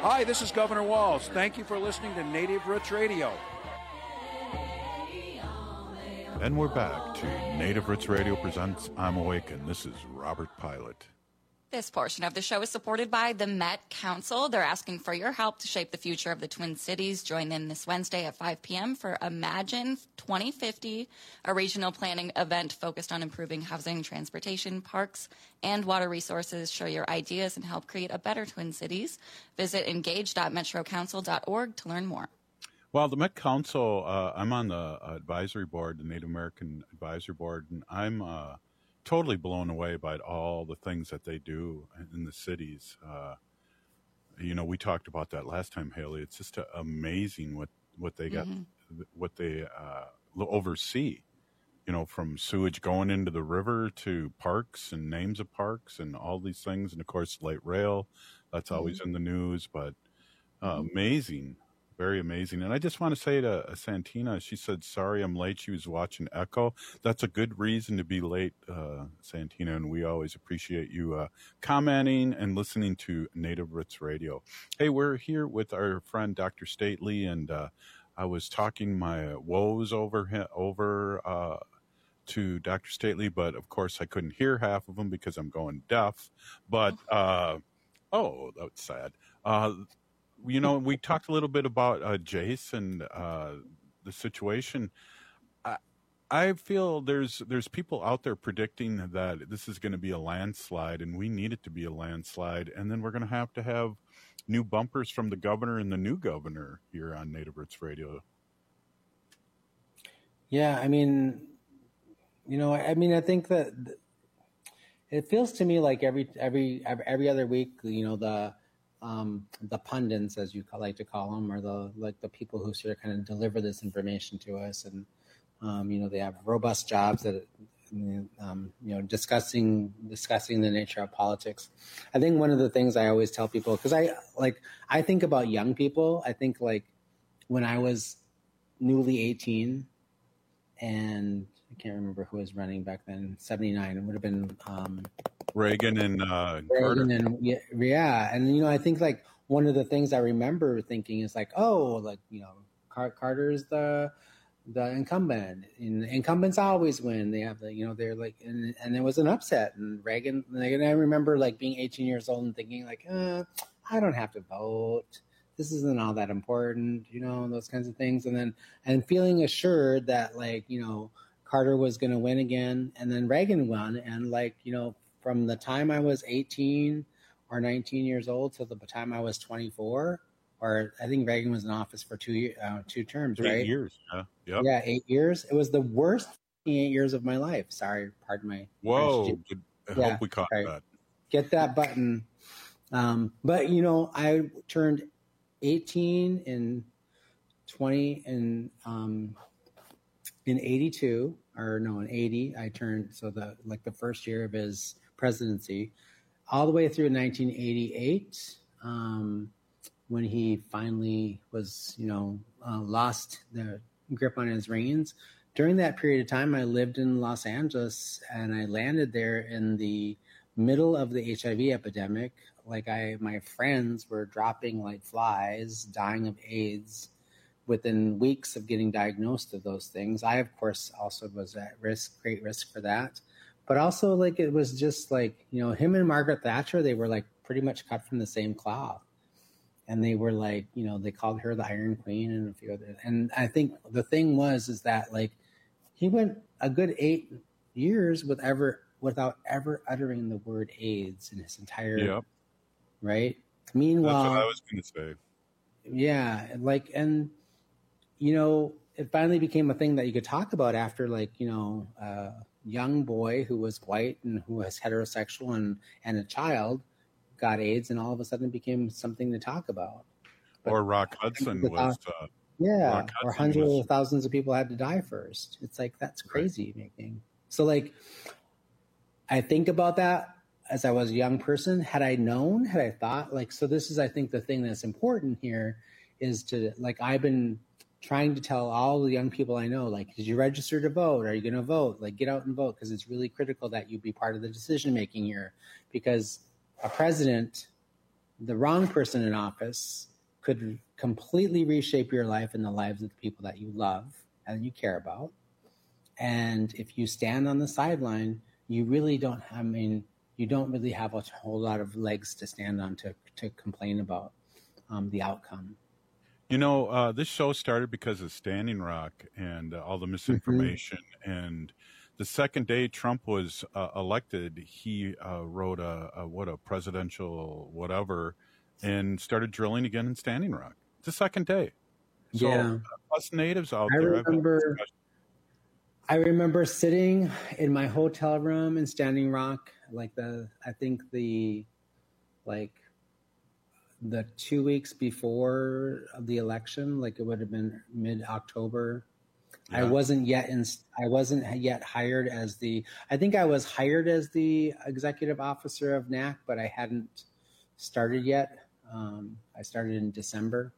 Hi, this is Governor Walz. Thank you for listening to Native Roots Radio. And we're back to Native Roots Radio presents I'm Awake, and this is Robert Pilot. This portion of the show is supported by the Met Council. They're asking for your help to shape the future of the Twin Cities. Join them this Wednesday at five p.m. for Imagine twenty fifty, a regional planning event focused on improving housing, transportation, parks, and water resources. Share your ideas and help create a better Twin Cities. Visit engage dot metro council dot org to learn more. Well, the Met Council, uh, I'm on the advisory board, the Native American Advisory Board, and I'm uh, totally blown away by all the things that they do in the cities. Uh, you know, we talked about that last time, Haley. It's just uh, amazing what, what they got, mm-hmm. what they uh, oversee. You know, from sewage going into the river to parks and names of parks and all these things. And, of course, light rail, that's mm-hmm. always in the news, but uh, mm-hmm. amazing. Very amazing. And I just want to say to uh, Santina, she said, sorry, I'm late. She was watching Echo. That's a good reason to be late, uh, Santina, and we always appreciate you uh, commenting and listening to Native Roots Radio. Hey, we're here with our friend Doctor Stately, and uh, I was talking my woes over, over uh, to Doctor Stately, but of course I couldn't hear half of them because I'm going deaf. But, uh, oh, that's sad. Uh You know, we talked a little bit about uh, Jace and uh, the situation. I, I feel there's there's people out there predicting that this is going to be a landslide, and we need it to be a landslide. And then we're going to have to have new bumpers from the governor and the new governor here on Native Roots Radio. Yeah, I mean, you know, I mean, I think that it feels to me like every every every other week, you know, the Um, the pundits, as you like to call them, are the like the people who sort of kind of deliver this information to us, and um, you know they have robust jobs that um, you know discussing discussing the nature of politics. I think one of the things I always tell people, because I like I think about young people. I think like when I was newly eighteen, and I can't remember who was running back then. seventy-nine. It would have been um, Reagan and uh, Reagan Carter. and yeah, yeah, and you know, I think like one of the things I remember thinking is like, oh, like you know, Car- Carter's the the incumbent, and the incumbents always win. They have the you know they're like, and and there was an upset, and Reagan. Like, and I remember like being eighteen years old and thinking like, uh, I don't have to vote. This isn't all that important, you know, those kinds of things, and then and feeling assured that like you know. Carter was going to win again, and then Reagan won. And like, you know, from the time I was eighteen or nineteen years old till the time I was twenty-four, or I think Reagan was in office for two uh, two terms, eight right? Eight years, yeah. Yep. Yeah, eight years. It was the worst eight years of my life. Sorry, pardon my. Whoa, I yeah, hope we caught right. that. Get that button. Um, but, you know, I turned eighteen in twenty and um, in eighty-two. Or no, in eighty, I turned, so the like the first year of his presidency, all the way through nineteen eighty-eight, um, when he finally was, you know, uh, lost the grip on his reins. During that period of time, I lived in Los Angeles, and I landed there in the middle of the H I V epidemic. Like I, my friends were dropping like flies, dying of AIDS within weeks of getting diagnosed of those things. I, of course, also was at risk, great risk for that. But also, like, it was just like, you know, him and Margaret Thatcher, they were like pretty much cut from the same cloth. And they were like, you know, they called her the Iron Queen and a few other. And I think the thing was, is that like, he went a good eight years with ever, without ever uttering the word AIDS in his entire, yep. right? Meanwhile, that's what I was going to say. Yeah, like, and, you know, it finally became a thing that you could talk about after, like, you know, a young boy who was white and who was heterosexual and, and a child got AIDS, and all of a sudden it became something to talk about. But or Rock Hudson was. Uh, yeah, Rock or Hudson hundreds was, of thousands of people had to die first. It's like, that's crazy right. making. So, like, I think about that as I was a young person. Had I known, had I thought, like, so this is, I think, the thing that's important here is to, like, I've been trying to tell all the young people I know, like, did you register to vote? Are you going to vote? Like, get out and vote, because it's really critical that you be part of the decision making here, because a president the wrong person in office could completely reshape your life and the lives of the people that you love and you care about. And if you stand on the sideline, you really don't have, I mean, you don't really have a whole lot of legs to stand on to, to complain about um, the outcome. You know, uh, this show started because of Standing Rock and uh, all the misinformation. Mm-hmm. And the second day Trump was uh, elected, he uh, wrote a, a, what, a presidential whatever, and started drilling again in Standing Rock. The second day. So yeah. uh, us natives out I there. Remember, I remember sitting in my hotel room in Standing Rock, like the, I think the, like the two weeks before the election, like it would have been mid-October. Yeah. I wasn't yet in, I wasn't yet hired as the, I think I was hired as the executive officer of N A C, but I hadn't started yet. Um, I started in December.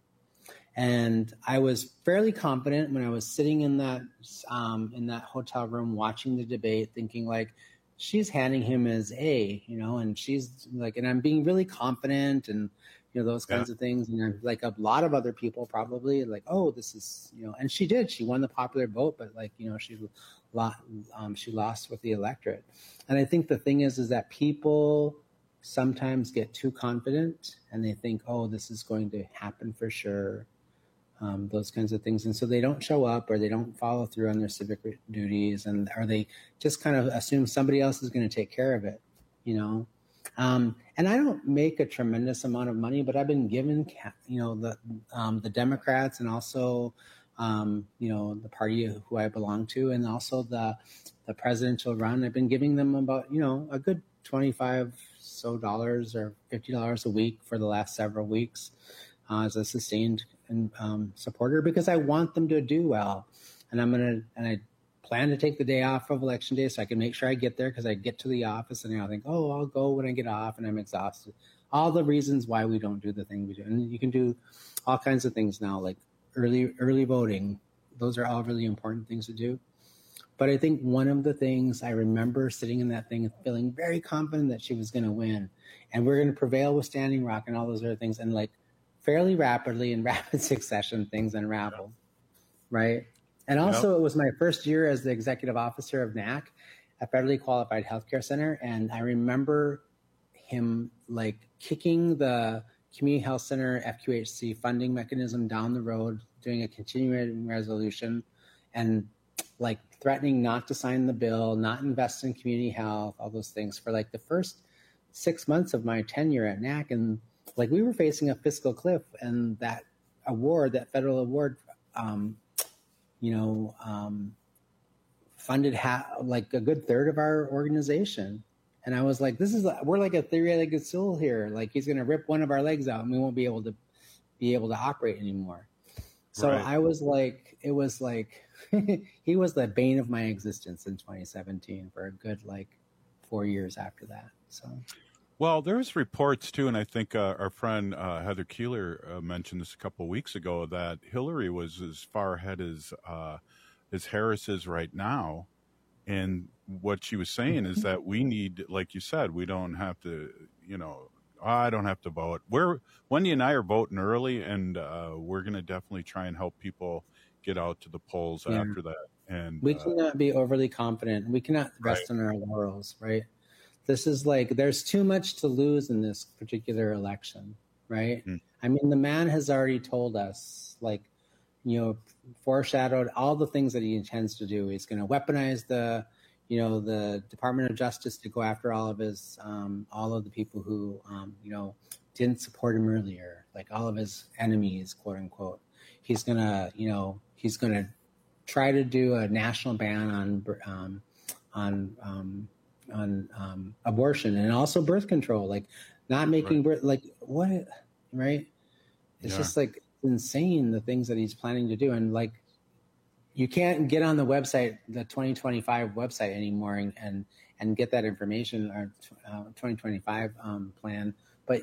And I was fairly confident when I was sitting in that um, in that hotel room watching the debate, thinking like, she's handing him as A, you know, and she's like, and I'm being really confident and, you know, those kinds yeah. of things. And I'm, like a lot of other people probably like, oh, this is, you know, and she did. She won the popular vote, but like, you know, she lost, um, she lost with the electorate. And I think the thing is, is that people sometimes get too confident and they think, oh, this is going to happen for sure. Um, those kinds of things. And so they don't show up or they don't follow through on their civic duties, and or they just kind of assume somebody else is going to take care of it, you know? Um, and I don't make a tremendous amount of money, but I've been given, you know, the um, the Democrats and also, um, you know, the party who I belong to, and also the the presidential run. I've been giving them about, you know, a good twenty-five so dollars or fifty dollars a week for the last several weeks uh, as a sustained and um, supporter, because I want them to do well. And I'm going to, and I plan to take the day off of election day so I can make sure I get there, because I get to the office and I think, oh, I'll go when I get off and I'm exhausted. All the reasons why we don't do the thing we do. And you can do all kinds of things now, like early, early voting. Those are all really important things to do. But I think one of the things I remember sitting in that thing and feeling very confident that she was going to win and we're going to prevail with Standing Rock and all those other things. And like, fairly rapidly in rapid succession, things unraveled, right? And also yep. It was my first year as the executive officer of N A C, a federally qualified healthcare center. And I remember him like kicking the community health center F Q H C funding mechanism down the road, doing a continuing resolution and like threatening not to sign the bill, not invest in community health, all those things for like the first six months of my tenure at N A C. And like we were facing a fiscal cliff, and that award, that federal award, um, you know, um, funded ha- like a good third of our organization. And I was like, this is, we're like a three-legged stool here. Like he's going to rip one of our legs out and we won't be able to be able to operate anymore. So right. I was like, it was like, he was the bane of my existence in twenty seventeen for a good, like four years after that. So. Well, there's reports, too, and I think uh, our friend uh, Heather Keeler uh, mentioned this a couple of weeks ago, that Hillary was as far ahead as, uh, as Harris is right now. And what she was saying is that we need, like you said, we don't have to, you know, I don't have to vote. We're, Wendy and I are voting early, and uh, we're going to definitely try and help people get out to the polls yeah. after that. And we uh, cannot be overly confident. We cannot rest right. on our laurels, right? This is like, there's too much to lose in this particular election, right? Mm. I mean, the man has already told us, like, you know, foreshadowed all the things that he intends to do. He's going to weaponize the, you know, the Department of Justice to go after all of his, um, all of the people who, um, you know, didn't support him earlier, like all of his enemies, quote unquote. He's going to, you know, he's going to try to do a national ban on, um, on, um, on um, abortion and also birth control, like not making right. birth, like what, right? It's yeah. just like insane, the things that he's planning to do. And like, you can't get on the website, the twenty twenty-five website anymore and, and, and get that information, or uh, twenty twenty-five um, plan. But,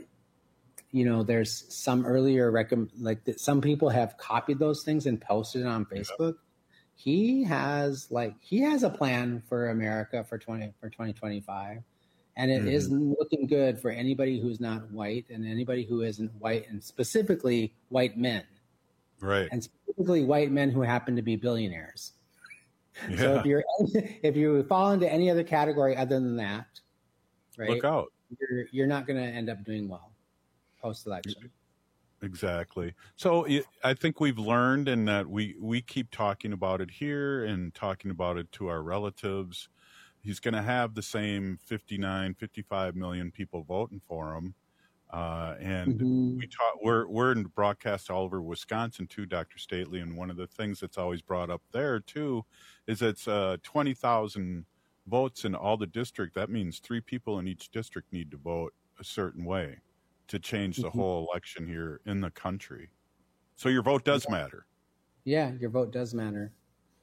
you know, there's some earlier, rec- like that some people have copied those things and posted it on Facebook. Yeah. He has like he has a plan for America for twenty for twenty twenty-five, And it Mhm. is looking good for anybody who's not white and anybody who isn't white, and specifically white men. Right. And specifically white men who happen to be billionaires. So Yeah. if you're if you fall into any other category other than that, right? Look out. You're you're not going to end up doing well post election. Exactly. So y- I think we've learned in that we, we keep talking about it here and talking about it to our relatives. He's going to have the same fifty-nine, fifty-five million people voting for him. Uh, and Mhm. we taught, we're, we're in broadcast all over Wisconsin too, Doctor Stately. And one of the things that's always brought up there too is it's uh, twenty thousand votes in all the district. That means three people in each district need to vote a certain way to change the Mhm. whole election here in the country. So your vote does matter. Yeah, your vote does matter.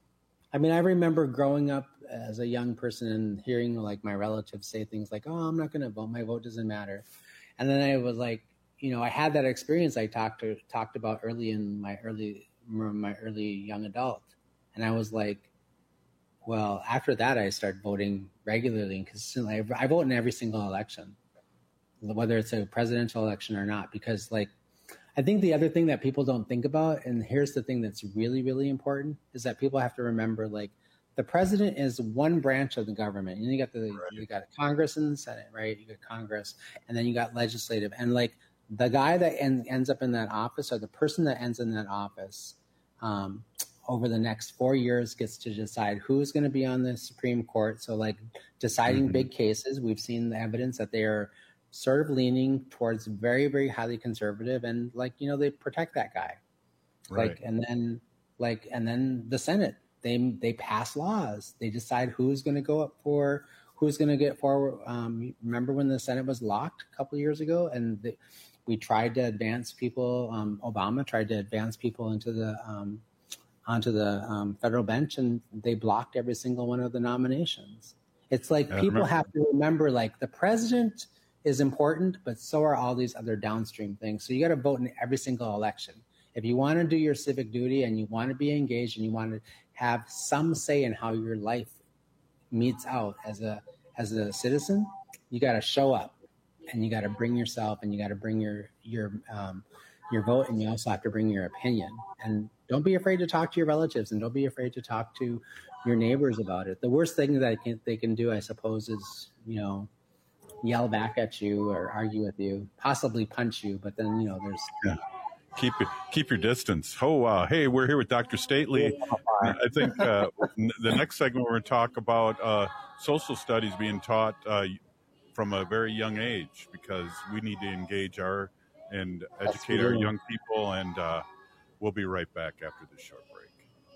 I mean, I remember growing up as a young person and hearing like my relatives say things like, "Oh, I'm not going to vote. My vote doesn't matter." And then I was like, you know, I had that experience I talked to, talked about early in my early my early young adult, and I was like, well, after that, I started voting regularly and consistently. I, I vote in every single election, whether it's a presidential election or not, because like I think the other thing that people don't think about, and here's the thing that's really, really important, is that people have to remember, like, the president is one branch of the government. And you got the right. you got Congress and the Senate, right? You got Congress, and then you got legislative. And like the guy that en- ends up in that office, or the person that ends in that office, um, over the next four years gets to decide who's going to be on the Supreme Court. So like deciding mm-hmm. big cases, we've seen the evidence that they are sort of leaning towards very, very highly conservative, and like, you know, they protect that guy. Right. Like, and then like, and then the Senate, they, they pass laws. They decide who's going to go up for, who's going to get forward. Um, remember when the Senate was locked a couple of years ago, and the, we tried to advance people. Um, Obama tried to advance people into the, um, onto the um, federal bench, and they blocked every single one of the nominations. It's like Yeah, people remember- have to remember, like, the president is important, but so are all these other downstream things. So you got to vote in every single election. If you want to do your civic duty and you want to be engaged and you want to have some say in how your life meets out as a as a citizen, you got to show up, and you got to bring yourself, and you got to bring your your um, your vote, and you also have to bring your opinion. And don't be afraid to talk to your relatives, and don't be afraid to talk to your neighbors about it. The worst thing that I can, they can do, I suppose, is, you know, yell back at you or argue with you, possibly punch you. But then, you know, there's Yeah. Keep it, keep your distance. Oh, uh, hey, we're here with Doctor Stately. I think uh, n- the next segment we're going to talk about uh, social studies being taught uh, from a very young age, because we need to engage our and educate our young people. And uh, we'll be right back after this short break.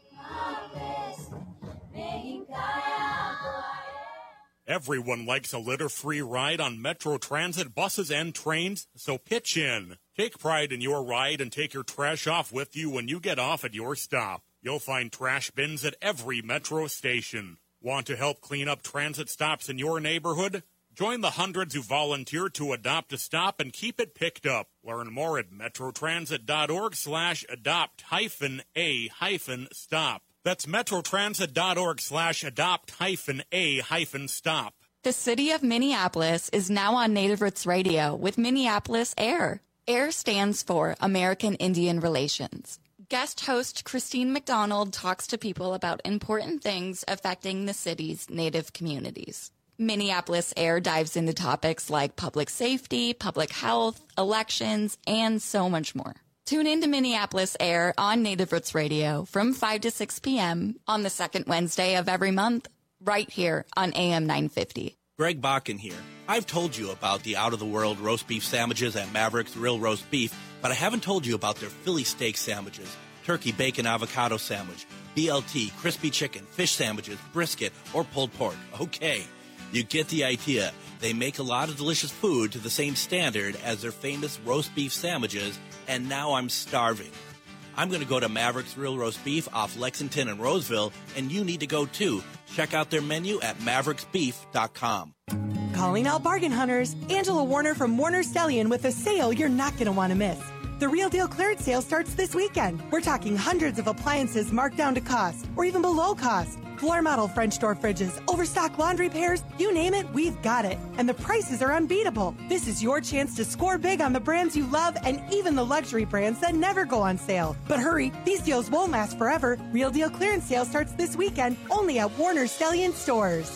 Everyone likes a litter-free ride on Metro Transit buses and trains, so pitch in. Take pride in your ride and take your trash off with you when you get off at your stop. You'll find trash bins at every Metro station. Want to help clean up transit stops in your neighborhood? Join the hundreds who volunteer to adopt a stop and keep it picked up. Learn more at metrotransit.org slash adopt hyphen a hyphen stop. That's metrotransit.org slash adopt hyphen a hyphen stop. The city of Minneapolis is now on Native Roots Radio with Minneapolis AIR. AIR stands for American Indian Relations. Guest host Christine McDonald talks to people about important things affecting the city's Native communities. Minneapolis AIR dives into topics like public safety, public health, elections, and so much more. Tune in to Minneapolis AIR on Native Roots Radio from five to six p.m. on the second Wednesday of every month, right here on A M nine fifty. Greg Bakken here. I've told you about the out-of-the-world roast beef sandwiches at Maverick's Real Roast Beef, but I haven't told you about their Philly steak sandwiches, turkey bacon avocado sandwich, B L T, crispy chicken, fish sandwiches, brisket, or pulled pork. Okay, you get the idea. They make a lot of delicious food to the same standard as their famous roast beef sandwiches, and now I'm starving. I'm going to go to Maverick's Real Roast Beef off Lexington and Roseville, and you need to go too. Check out their menu at maverick's beef dot com. Calling all bargain hunters, Angela Warner from Warner Stellian with a sale you're not going to want to miss. The Real Deal clearance sale starts this weekend. We're talking hundreds of appliances marked down to cost or even below cost. Floor model French door fridges, overstock laundry pairs, you name it, we've got it. And the prices are unbeatable. This is your chance to score big on the brands you love and even the luxury brands that never go on sale. But hurry, these deals won't last forever. Real Deal clearance sale starts this weekend only at Warner Stellian stores.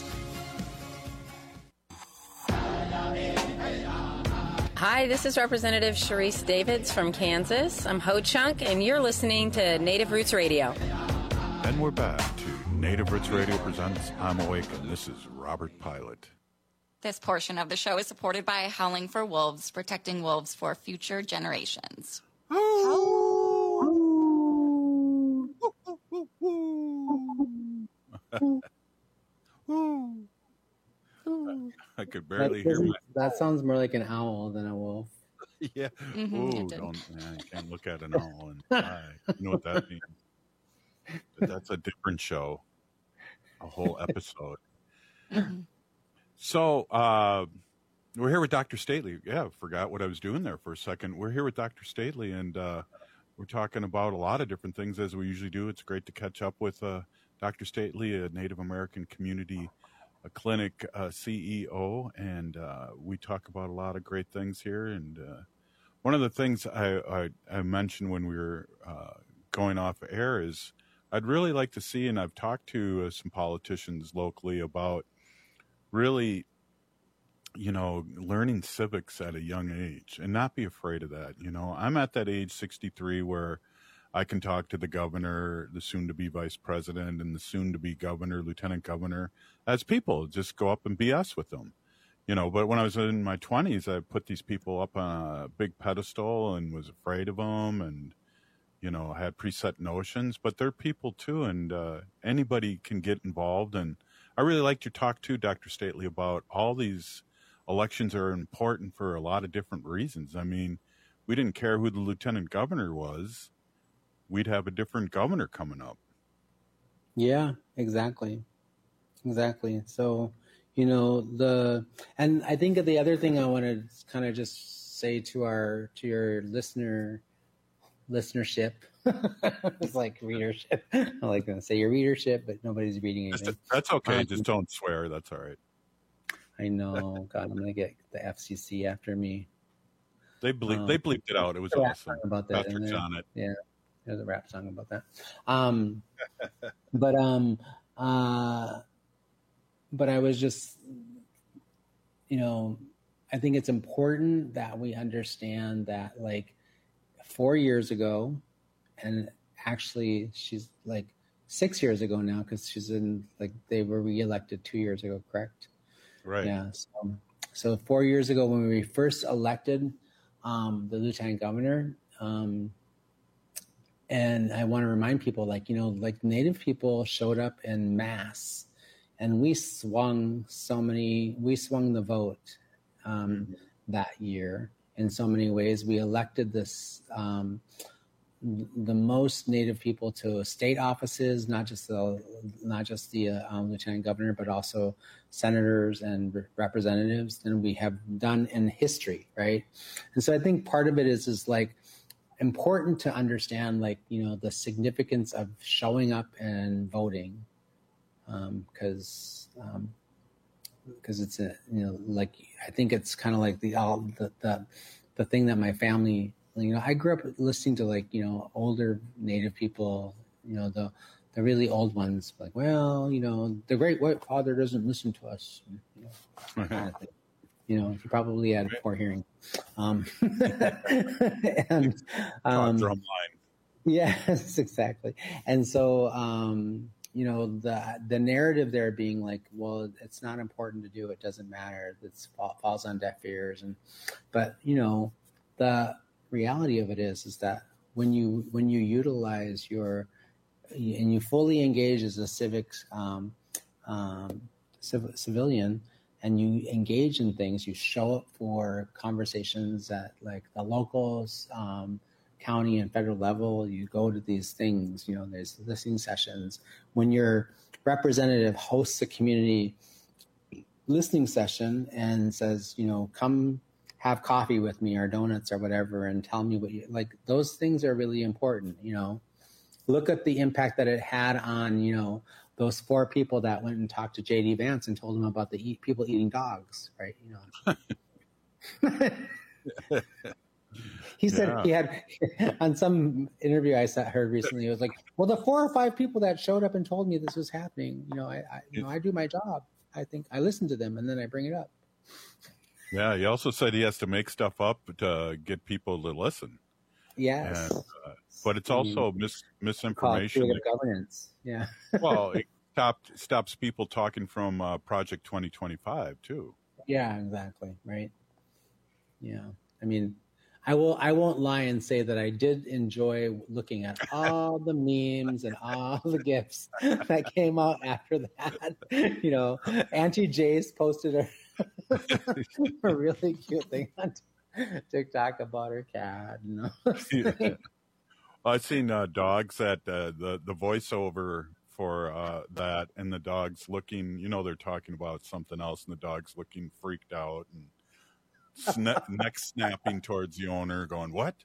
Hi, this is Representative Sharice Davids from Kansas. I'm Ho Chunk, and you're listening to Native Roots Radio. And we're back to Native Roots Radio presents I'm Awake, and this is Robert Pilot. This portion of the show is supported by Howling for Wolves, protecting wolves for future generations. I could barely that hear my... That sounds more like an owl than a wolf. Yeah. Mm-hmm, Ooh, don't, man, you can't look at an owl and die. You know what that means? But that's a different show. A whole episode. Mm-hmm. So, uh, we're here with Doctor Stately. Yeah, forgot what I was doing there for a second. We're here with Doctor Stately, and uh, we're talking about a lot of different things as we usually do. It's great to catch up with uh, Doctor Stately, a Native American community a clinic uh, C E O, and uh, we talk about a lot of great things here. And uh, one of the things I, I, I mentioned when we were uh, going off air is I'd really like to see, and I've talked to uh, some politicians locally about really, you know, learning civics at a young age and not be afraid of that. You know, I'm at that age, sixty-three, where I can talk to the governor, the soon-to-be vice president, and the soon-to-be governor, lieutenant governor, as people. Just go up and B S with them, you know. But when I was in my twenties, I put these people up on a big pedestal and was afraid of them, and you know, had preset notions. But they're people too, and uh, anybody can get involved. And I really liked your talk too, Doctor Stately, about all these elections are important for a lot of different reasons. I mean, we didn't care who the lieutenant governor was. We'd have a different governor coming up. Yeah, exactly. Exactly. So, you know, the, and I think the other thing I want to kind of just say to our, to your listener, listenership, it's like readership. I like to say your readership, but nobody's reading anything. That's okay. Um, just don't swear. That's all right. I know. God, I'm going to get the F C C after me. They bleep, um, they bleeped it out. It was awesome. About that Patrick's on it. Yeah. There's a rap song about that. Um, but, um, uh, but I was just, you know, I think it's important that we understand that, like, four years ago, and actually she's like six years ago now, because she's in, like, they were reelected two years ago, correct? Right. Yeah. So, so four years ago, when we first elected um, the lieutenant governor, um, and I want to remind people, like, you know, like Native people showed up in mass, and we swung so many, we swung the vote um, mm-hmm. that year in so many ways. We elected this, um, the most Native people to state offices, not just the, not just the uh, um, lieutenant governor, but also senators and re- representatives than we have done in history, right? And so I think part of it is, is like, important to understand, like, you know, the significance of showing up and voting, because um, because um, it's a, you know, like, I think it's kind of like the all the, the the thing that my family, you know, I grew up listening to, like, you know, older Native people, you know, the the really old ones, like, well, you know, the great white father doesn't listen to us, you know, kind of thing. You know, he probably had a poor hearing. Um, and um, drum line. Yes, exactly. And so, um, you know, the the narrative there being like, well, it's not important to do. It doesn't matter. It falls on deaf ears. And but, you know, the reality of it is, is that when you when you utilize your and you fully engage as a civics um, um, civ- civilian. And you engage in things, you show up for conversations at, like, the locals, um, county and federal level. You go to these things, you know, there's listening sessions. When your representative hosts a community listening session and says, you know, come have coffee with me or donuts or whatever and tell me what you, like, those things are really important, you know. Look at the impact that it had on, you know, those four people that went and talked to J D Vance and told him about the eat, people eating dogs, right? You know. He said yeah. he had on some interview I heard recently. It was like, well, the four or five people that showed up and told me this was happening, you know, I, I you know, I do my job. I think I listen to them and then I bring it up. Yeah, he also said he has to make stuff up to get people to listen. Yes, and, uh, but it's also mis- misinformation. That, governance. Yeah. Well, it stopped, stops people talking from uh, Project twenty twenty-five too. Yeah, exactly. Right. Yeah, I mean. I will. I won't lie and say that I did enjoy looking at all the memes and all the gifs that came out after that. You know, Auntie Jace posted a, a really cute thing on TikTok about her cat. You know? Yeah. I've seen uh, dogs that uh, the the voiceover for uh, that, and the dogs looking. You know, they're talking about something else, and the dogs looking freaked out and. Sna- neck snapping towards the owner, going, "What?"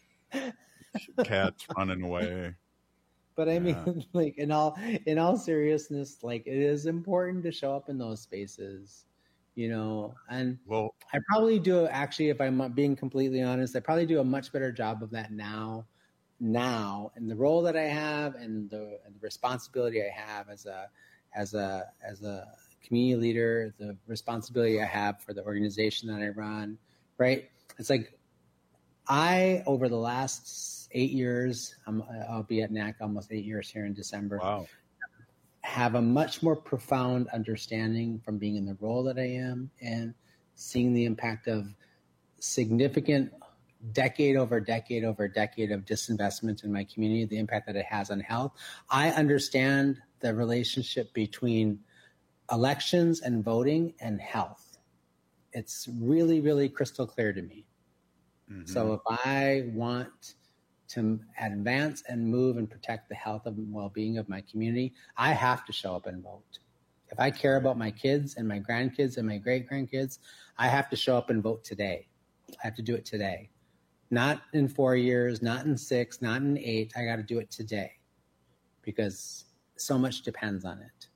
Cat's running away. But I mean, yeah. like in all in all seriousness, like it is important to show up in those spaces, you know. And well, I probably do actually, if I'm being completely honest, I probably do a much better job of that now. Now, and the role that I have, and the, and the responsibility I have as a as a as a community leader, the responsibility I have for the organization that I run, right? It's like I, over the last eight years, I'm, I'll be at N A C almost eight years here in December, wow. have a much more profound understanding from being in the role that I am and seeing the impact of significant decade over decade over decade of disinvestment in my community, the impact that it has on health. I understand the relationship between elections and voting and health. It's really, really crystal clear to me. Mm-hmm. So if I want to advance and move and protect the health and well-being of my community, I have to show up and vote. If I care about my kids and my grandkids and my great-grandkids, I have to show up and vote today. I have to do it today. Not in four years, not in six, not in eight. I got to do it today because so much depends on it.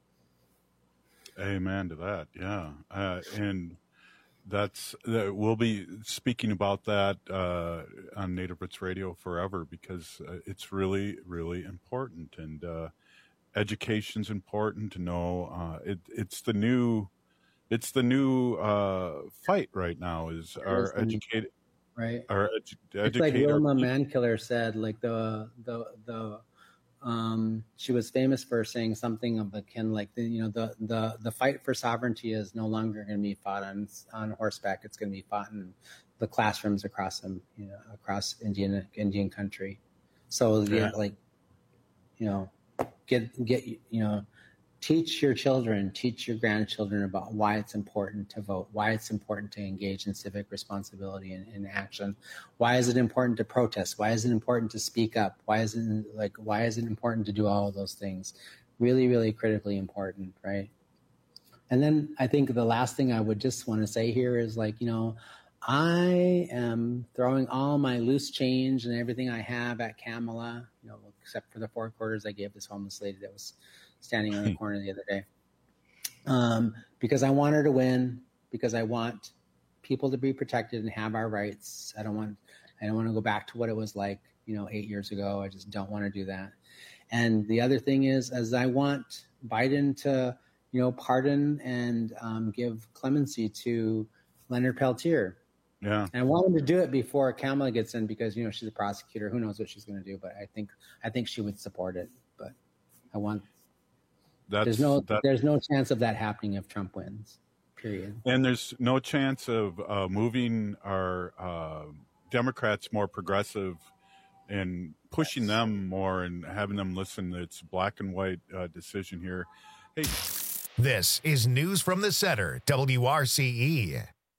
Amen to that. Yeah. Uh, and that's, uh, we'll be speaking about that uh, on Native Roots Radio forever because uh, it's really, really important. And uh, education's important to know. Uh, it, it's the new, it's the new uh, fight right now is our educated, right. Our edu- it's like Wilma Mankiller said, like the, the, the, Um, she was famous for saying something of akin like, the, you know, the, the, the fight for sovereignty is no longer going to be fought on on horseback. It's going to be fought in the classrooms across them, you know, across Indian Indian country. So, yeah. yeah, like, you know, get get you know, teach your children, teach your grandchildren about why it's important to vote, why it's important to engage in civic responsibility and in action. Why is it important to protest? Why is it important to speak up? Why is it like, why is it important to do all of those things? Really, really critically important, right? And then I think the last thing I would just want to say here is like, you know, I am throwing all my loose change and everything I have at Kamala, you know, except for the four quarters I gave this homeless lady that was standing on the corner the other day, um, because I want her to win, because I want people to be protected and have our rights. I don't want, I don't want to go back to what it was like, you know, eight years ago. I just don't want to do that. And the other thing is, as I want Biden to, you know, pardon and um, give clemency to Leonard Peltier. Yeah. And I want him to do it before Kamala gets in because, you know, she's a prosecutor. Who knows what she's going to do? But I think, I think she would support it. But I want, That's, there's no that, there's no chance of that happening if Trump wins, period. And there's no chance of uh, moving our uh, Democrats more progressive and pushing yes. them more and having them listen. It's a black and white uh, decision here. Hey, this is News from the Center, W R C E.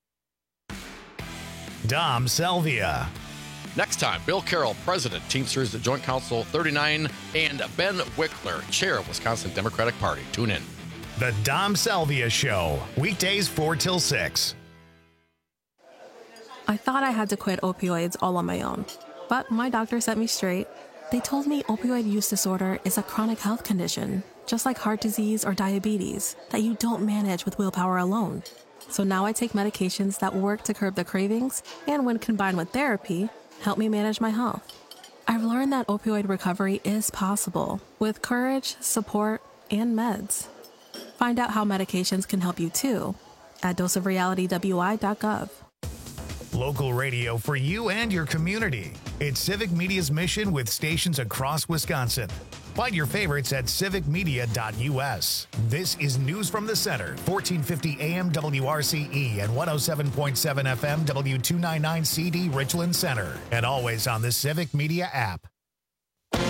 Dom Selvia. Next time, Bill Carroll, President, Teamsters Joint Council thirty-nine, and Ben Wickler, Chair of Wisconsin Democratic Party. Tune in. The Dom Selvia Show, weekdays four till six. I thought I had to quit opioids all on my own, but my doctor set me straight. They told me opioid use disorder is a chronic health condition, just like heart disease or diabetes, that you don't manage with willpower alone. So now I take medications that work to curb the cravings and, when combined with therapy, help me manage my health. I've learned that opioid recovery is possible with courage, support, and meds. Find out how medications can help you too at dose of reality w i dot gov. Local radio for you and your community. It's Civic Media's mission with stations across Wisconsin. Find your favorites at civic media dot u s. This is News from the Center, fourteen fifty A M W R C E and one oh seven point seven F M W two ninety-nine C D Richland Center. And always on the Civic Media app.